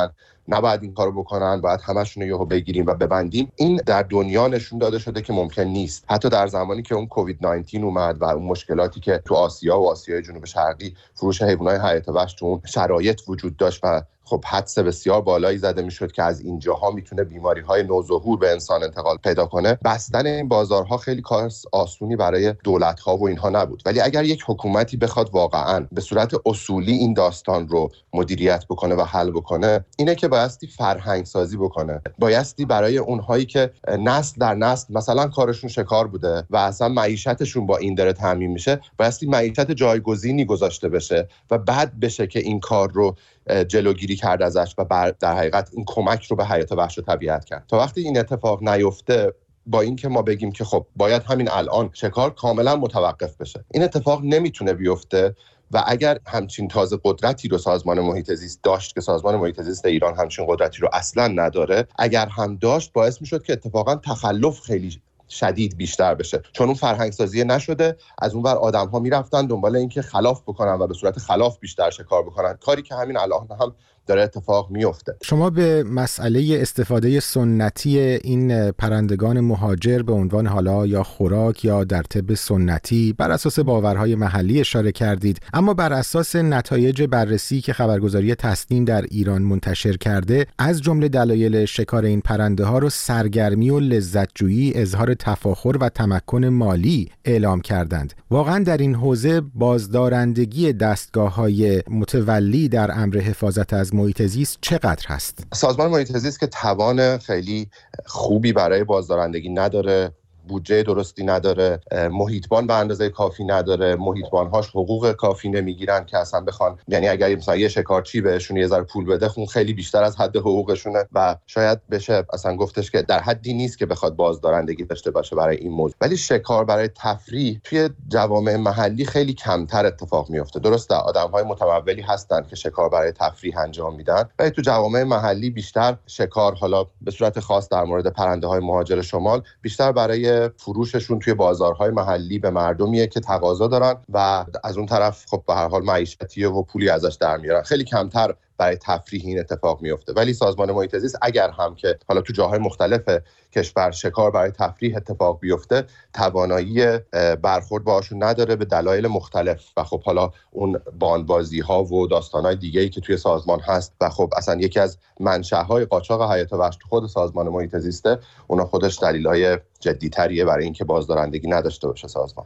نباید این کارو بکنن، باید همشون رو یهو بگیریم و ببندیم. این در دنیا نشون داده شده که ممکن نیست. حتی در زمانی که اون کووید 19 اومد و اون مشکلاتی که تو آسیا و آسیای جنوب شرقی فروش حیوانات حیات وحش تو اون شرایط وجود داشت و خب حدس بسیار بالایی زده میشد که از اینجاها میتونه بیماری‌های نوظهور به انسان انتقال پیدا کنه، بستن این بازارها خیلی کار آسونی برای دولت‌ها و اینها نبود. ولی اگر یک حکومتی بخواد واقعاً به صورت اصولی این داستان رو مدیریت بکنه و حل بکنه، اینه که بایستی فرهنگ سازی بکنه. بایستی برای اونهایی که نسل در نسل مثلا کارشون شکار بوده و اصلا معیشتشون با این داره تامین میشه، بایستی معیشت جایگزینی گذاشته بشه و بعد بشه که این کار رو جلوگیری کرد ازش و در حقیقت این کمک رو به حیات وحش و طبیعت کرد. تا وقتی این اتفاق نیفته، با این که ما بگیم که خب باید همین الان شکار کاملا متوقف بشه، این اتفاق نمیتونه بیفته. و اگر همچین تازه قدرتی رو سازمان محیط زیست داشت که سازمان محیط زیست ایران همچین قدرتی رو اصلا نداره، اگر هم داشت باعث میشد که اتفاقا تخلف خیلی شدید بیشتر بشه، چون اون فرهنگ سازی نشده. از اون ور آدم‌ها میرفتن دنبال اینکه خلاف بکنن و به صورت خلاف بیشتر شکار بکنن، کاری که همین الان هم داره اتفاق میفته. شما به مسئله استفاده سنتی این پرندگان مهاجر به عنوان حالا یا خوراک یا در طب سنتی بر اساس باورهای محلی اشاره کردید، اما بر اساس نتایج بررسی که خبرگزاری تسنیم در ایران منتشر کرده، از جمله دلایل شکار این پرنده ها رو سرگرمی و لذت‌جویی، اظهار تفاخر و تمکن مالی اعلام کردند. واقعا در این حوزه بازدارندگی دستگاه‌های متولی در امر حفاظت از محیط زیست چقدر هست؟ سازمان محیط زیست که توان خیلی خوبی برای بازدارندگی نداره، بودجه درستی نداره، محیطبان به اندازه کافی نداره، محیطبان‌هاش حقوق کافی نمیگیرن که اصلا بخوان، یعنی اگر مثلا یه شکارچی بهشون یه ذره پول بده، خون خیلی بیشتر از حد حقوقشونه و شاید بشه اصلا گفتش که در حدی نیست که بخواد بازدارندگی داشته باشه برای این موضوع. ولی شکار برای تفریح توی جوامع محلی خیلی کمتر اتفاق میفته. درسته آدم‌های متمولی هستن که شکار برای تفریح انجام میدن، ولی تو جوامع محلی بیشتر شکار، حالا به صورت خاص در مورد پرنده‌های مهاجر شمال، بیشتر برای فروششون توی بازارهای محلی به مردمیه که تقاضا دارن و از اون طرف خب به هر حال معیشتیه و پولی ازش در میارن. خیلی کمتر برای تفریح این اتفاق میفته. ولی سازمان محیط زیست اگر هم که حالا تو جاهای مختلف کشور شکار برای تفریح اتفاق بیفته، توانایی برخورد باهاشون نداره به دلایل مختلف و خب حالا اون باندبازی ها و داستانهای دیگه‌ای که توی سازمان هست و خب اصلا یکی از منشأهای قاچاق حیات وحش تو خود سازمان محیط زیسته، اونا خودش دلایل جدی‌تریه برای اینکه بازدارندگی نداشته باشه سازمان.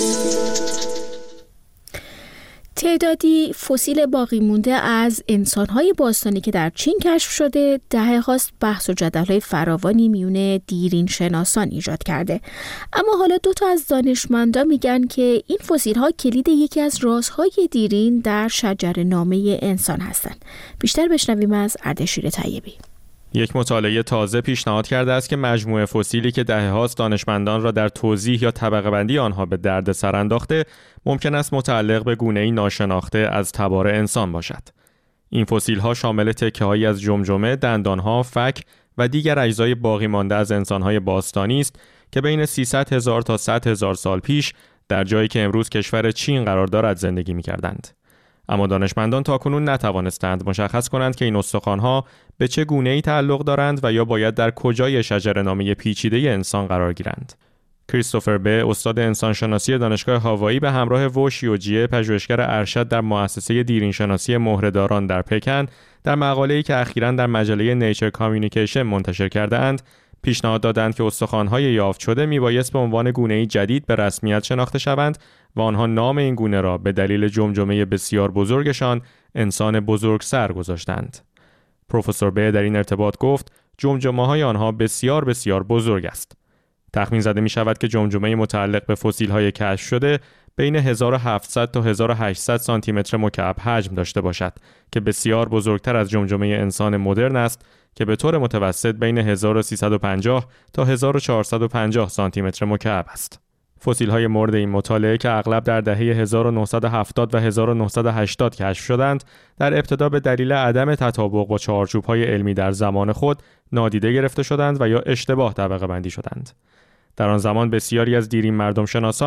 تعدادی فسیل باقی مونده از انسان‌های باستانی که در چین کشف شده دهه‌هاست بحث و جدل‌های فراوانی میون دیرین شناسان ایجاد کرده. اما حالا 2 از دانشمندان میگن که این فسیل‌ها کلید یکی از رازهای دیرین در شجره‌نامه انسان هستند. بیشتر بشنویم از اردشیر طیبی. یک مطالعه تازه پیشنهاد کرده است که مجموعه فسیلی که دهه‌هاست دانشمندان را در توضیح یا طبقه‌بندی آنها به دردسر انداخته، ممکن است متعلق به گونه‌ای ناشناخته از تبار انسان باشد. این فسیل‌ها شامل تکه‌هایی از جمجمه، دندان‌ها، فک و دیگر اجزای باقی مانده از انسان‌های باستانی است که بین 300,000 تا 100,000 سال پیش در جایی که امروز کشور چین قرار دارد زندگی می‌کردند. اما دانشمندان تاکنون نتوانستند مشخص کنند که این استخوان‌ها به چه گونه‌ای تعلق دارند و یا باید در کجای شجره‌نامه پیچیده انسان قرار گیرند. کریستوفر به، استاد انسانشناسی دانشگاه هاوایی، به همراه وو شیوجیه، پژوهشگر ارشد در مؤسسه دیرینشناسی مهره‌داران در پکن، در مقاله‌ای که اخیراً در مجله نیچر کامیونیکیشن منتشر کرده‌اند، پیشنهاد دادند که استخوان‌های یافت شده میبایست به عنوان گونه‌ای جدید به رسمیت شناخته شوند و آنها نام این گونه را به دلیل جمجمه بسیار بزرگشان انسان بزرگسر گذاشتند. پروفسور به در این ارتباط گفت جمجمه‌های آنها بسیار بسیار بزرگ است. تخمین زده می شود که جمجمه متعلق به فسیل‌های کشف شده بین 1700 تا 1800 سانتی متر مکعب حجم داشته باشد که بسیار بزرگتر از جمجمه انسان مدرن است که به طور متوسط بین 1350 تا 1450 سانتی متر مکعب است. فسیل‌های مورد این مطالعه که اغلب در دهه 1970 و 1980 کشف شدند، در ابتدا به دلیل عدم تطابق با چارچوب‌های علمی در زمان خود نادیده گرفته شدند و یا اشتباه طبقه بندی شدند. در آن زمان بسیاری از دیرین مردم شناسان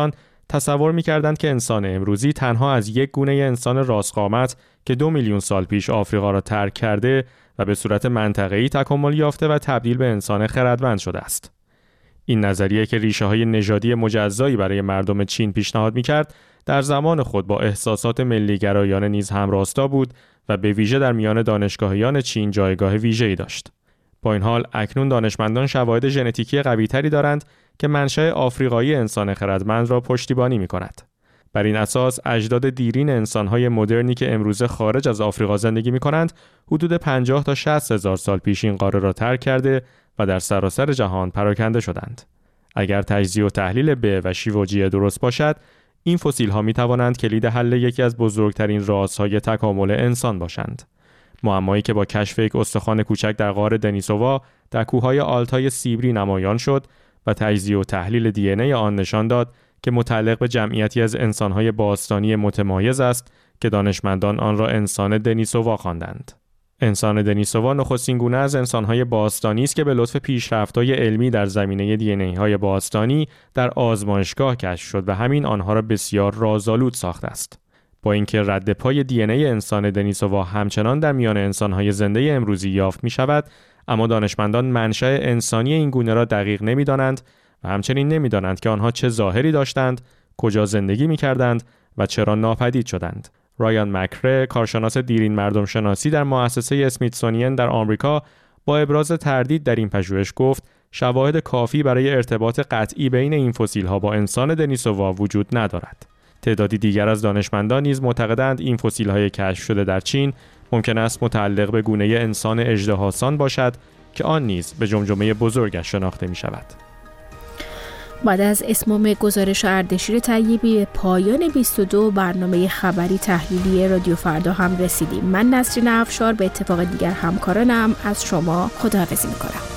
تصور می‌کردند که انسان امروزی تنها از یک گونه انسان راستقامت که 2 میلیون سال پیش آفریقا را ترک کرده و به صورت منطقه‌ای تکامل یافته و تبدیل به انسان خردمند شده است. این نظریه که ریشه‌های نژادی مجزایی برای مردم چین پیشنهاد می‌کرد، در زمان خود با احساسات ملی‌گرایانه نیز همراستا بود و به ویژه در میان دانشگاهیان چین جایگاه ویژه‌ای داشت. با این حال اکنون دانشمندان شواهد ژنتیکی قوی‌تری دارند که منشأ آفریقایی انسان خردمند را پشتیبانی می‌کند. بر این اساس اجداد دیرین انسان‌های مدرنی که امروزه خارج از آفریقا زندگی می‌کنند، حدود 50 تا 60 هزار سال پیش این قاره را ترک کرده و در سراسر جهان پراکنده شدند. اگر تجزیه و تحلیل ب و شیواجی درست باشد، این فسیل‌ها می‌توانند کلید حل یکی از بزرگترین رازهای تکامل انسان باشند. معمایی که با کشف یک استخوان کوچک در غار دنیسووا در کوههای آلتای سیبری نمایان شد و تجزیه و تحلیل دی ان ای آن نشان داد که متعلق به جمعیتی از انسان‌های باستانی متمایز است که دانشمندان آن را انسان دنیسووا خواندند. انسان دنیسووا نخستین گونه از انسان‌های باستانی است که به لطف پیشرفت‌های علمی در زمینه دی ان ای های باستانی در آزمایشگاه کشف شد و همین آنها را بسیار رازآلود ساخته است. با اینکه رد پای دی ان ای انسان دنیسووا همچنان در میان انسان‌های زنده امروزی یافت می‌شود، اما دانشمندان منشأ انسانی این گونه را دقیق نمی‌دانند و همچنین نمی‌دانند که آنها چه ظاهری داشتند، کجا زندگی می‌کردند و چرا ناپدید شدند. رایان مکره، کارشناس دیرین مردم شناسی در مؤسسه اسمیتسونین در آمریکا، با ابراز تردید در این پژوهش گفت شواهد کافی برای ارتباط قطعی بین این فسیل‌ها با انسان دنیسووا وجود ندارد. تعدادی دیگر از دانشمندان نیز معتقدند این فسیل‌های کشف شده در چین ممکن است متعلق به گونه انسان اژدهاسان باشد که آن نیز به جمجمه بزرگش شناخته می‌شود. بعد از اتمام گزارش اردشیر طیبی پایان 22 برنامه خبری تحلیلی رادیو فردا هم رسیدیم. من نسرین افشار به اتفاق دیگر همکارانم از شما خداحافظی می‌کنم.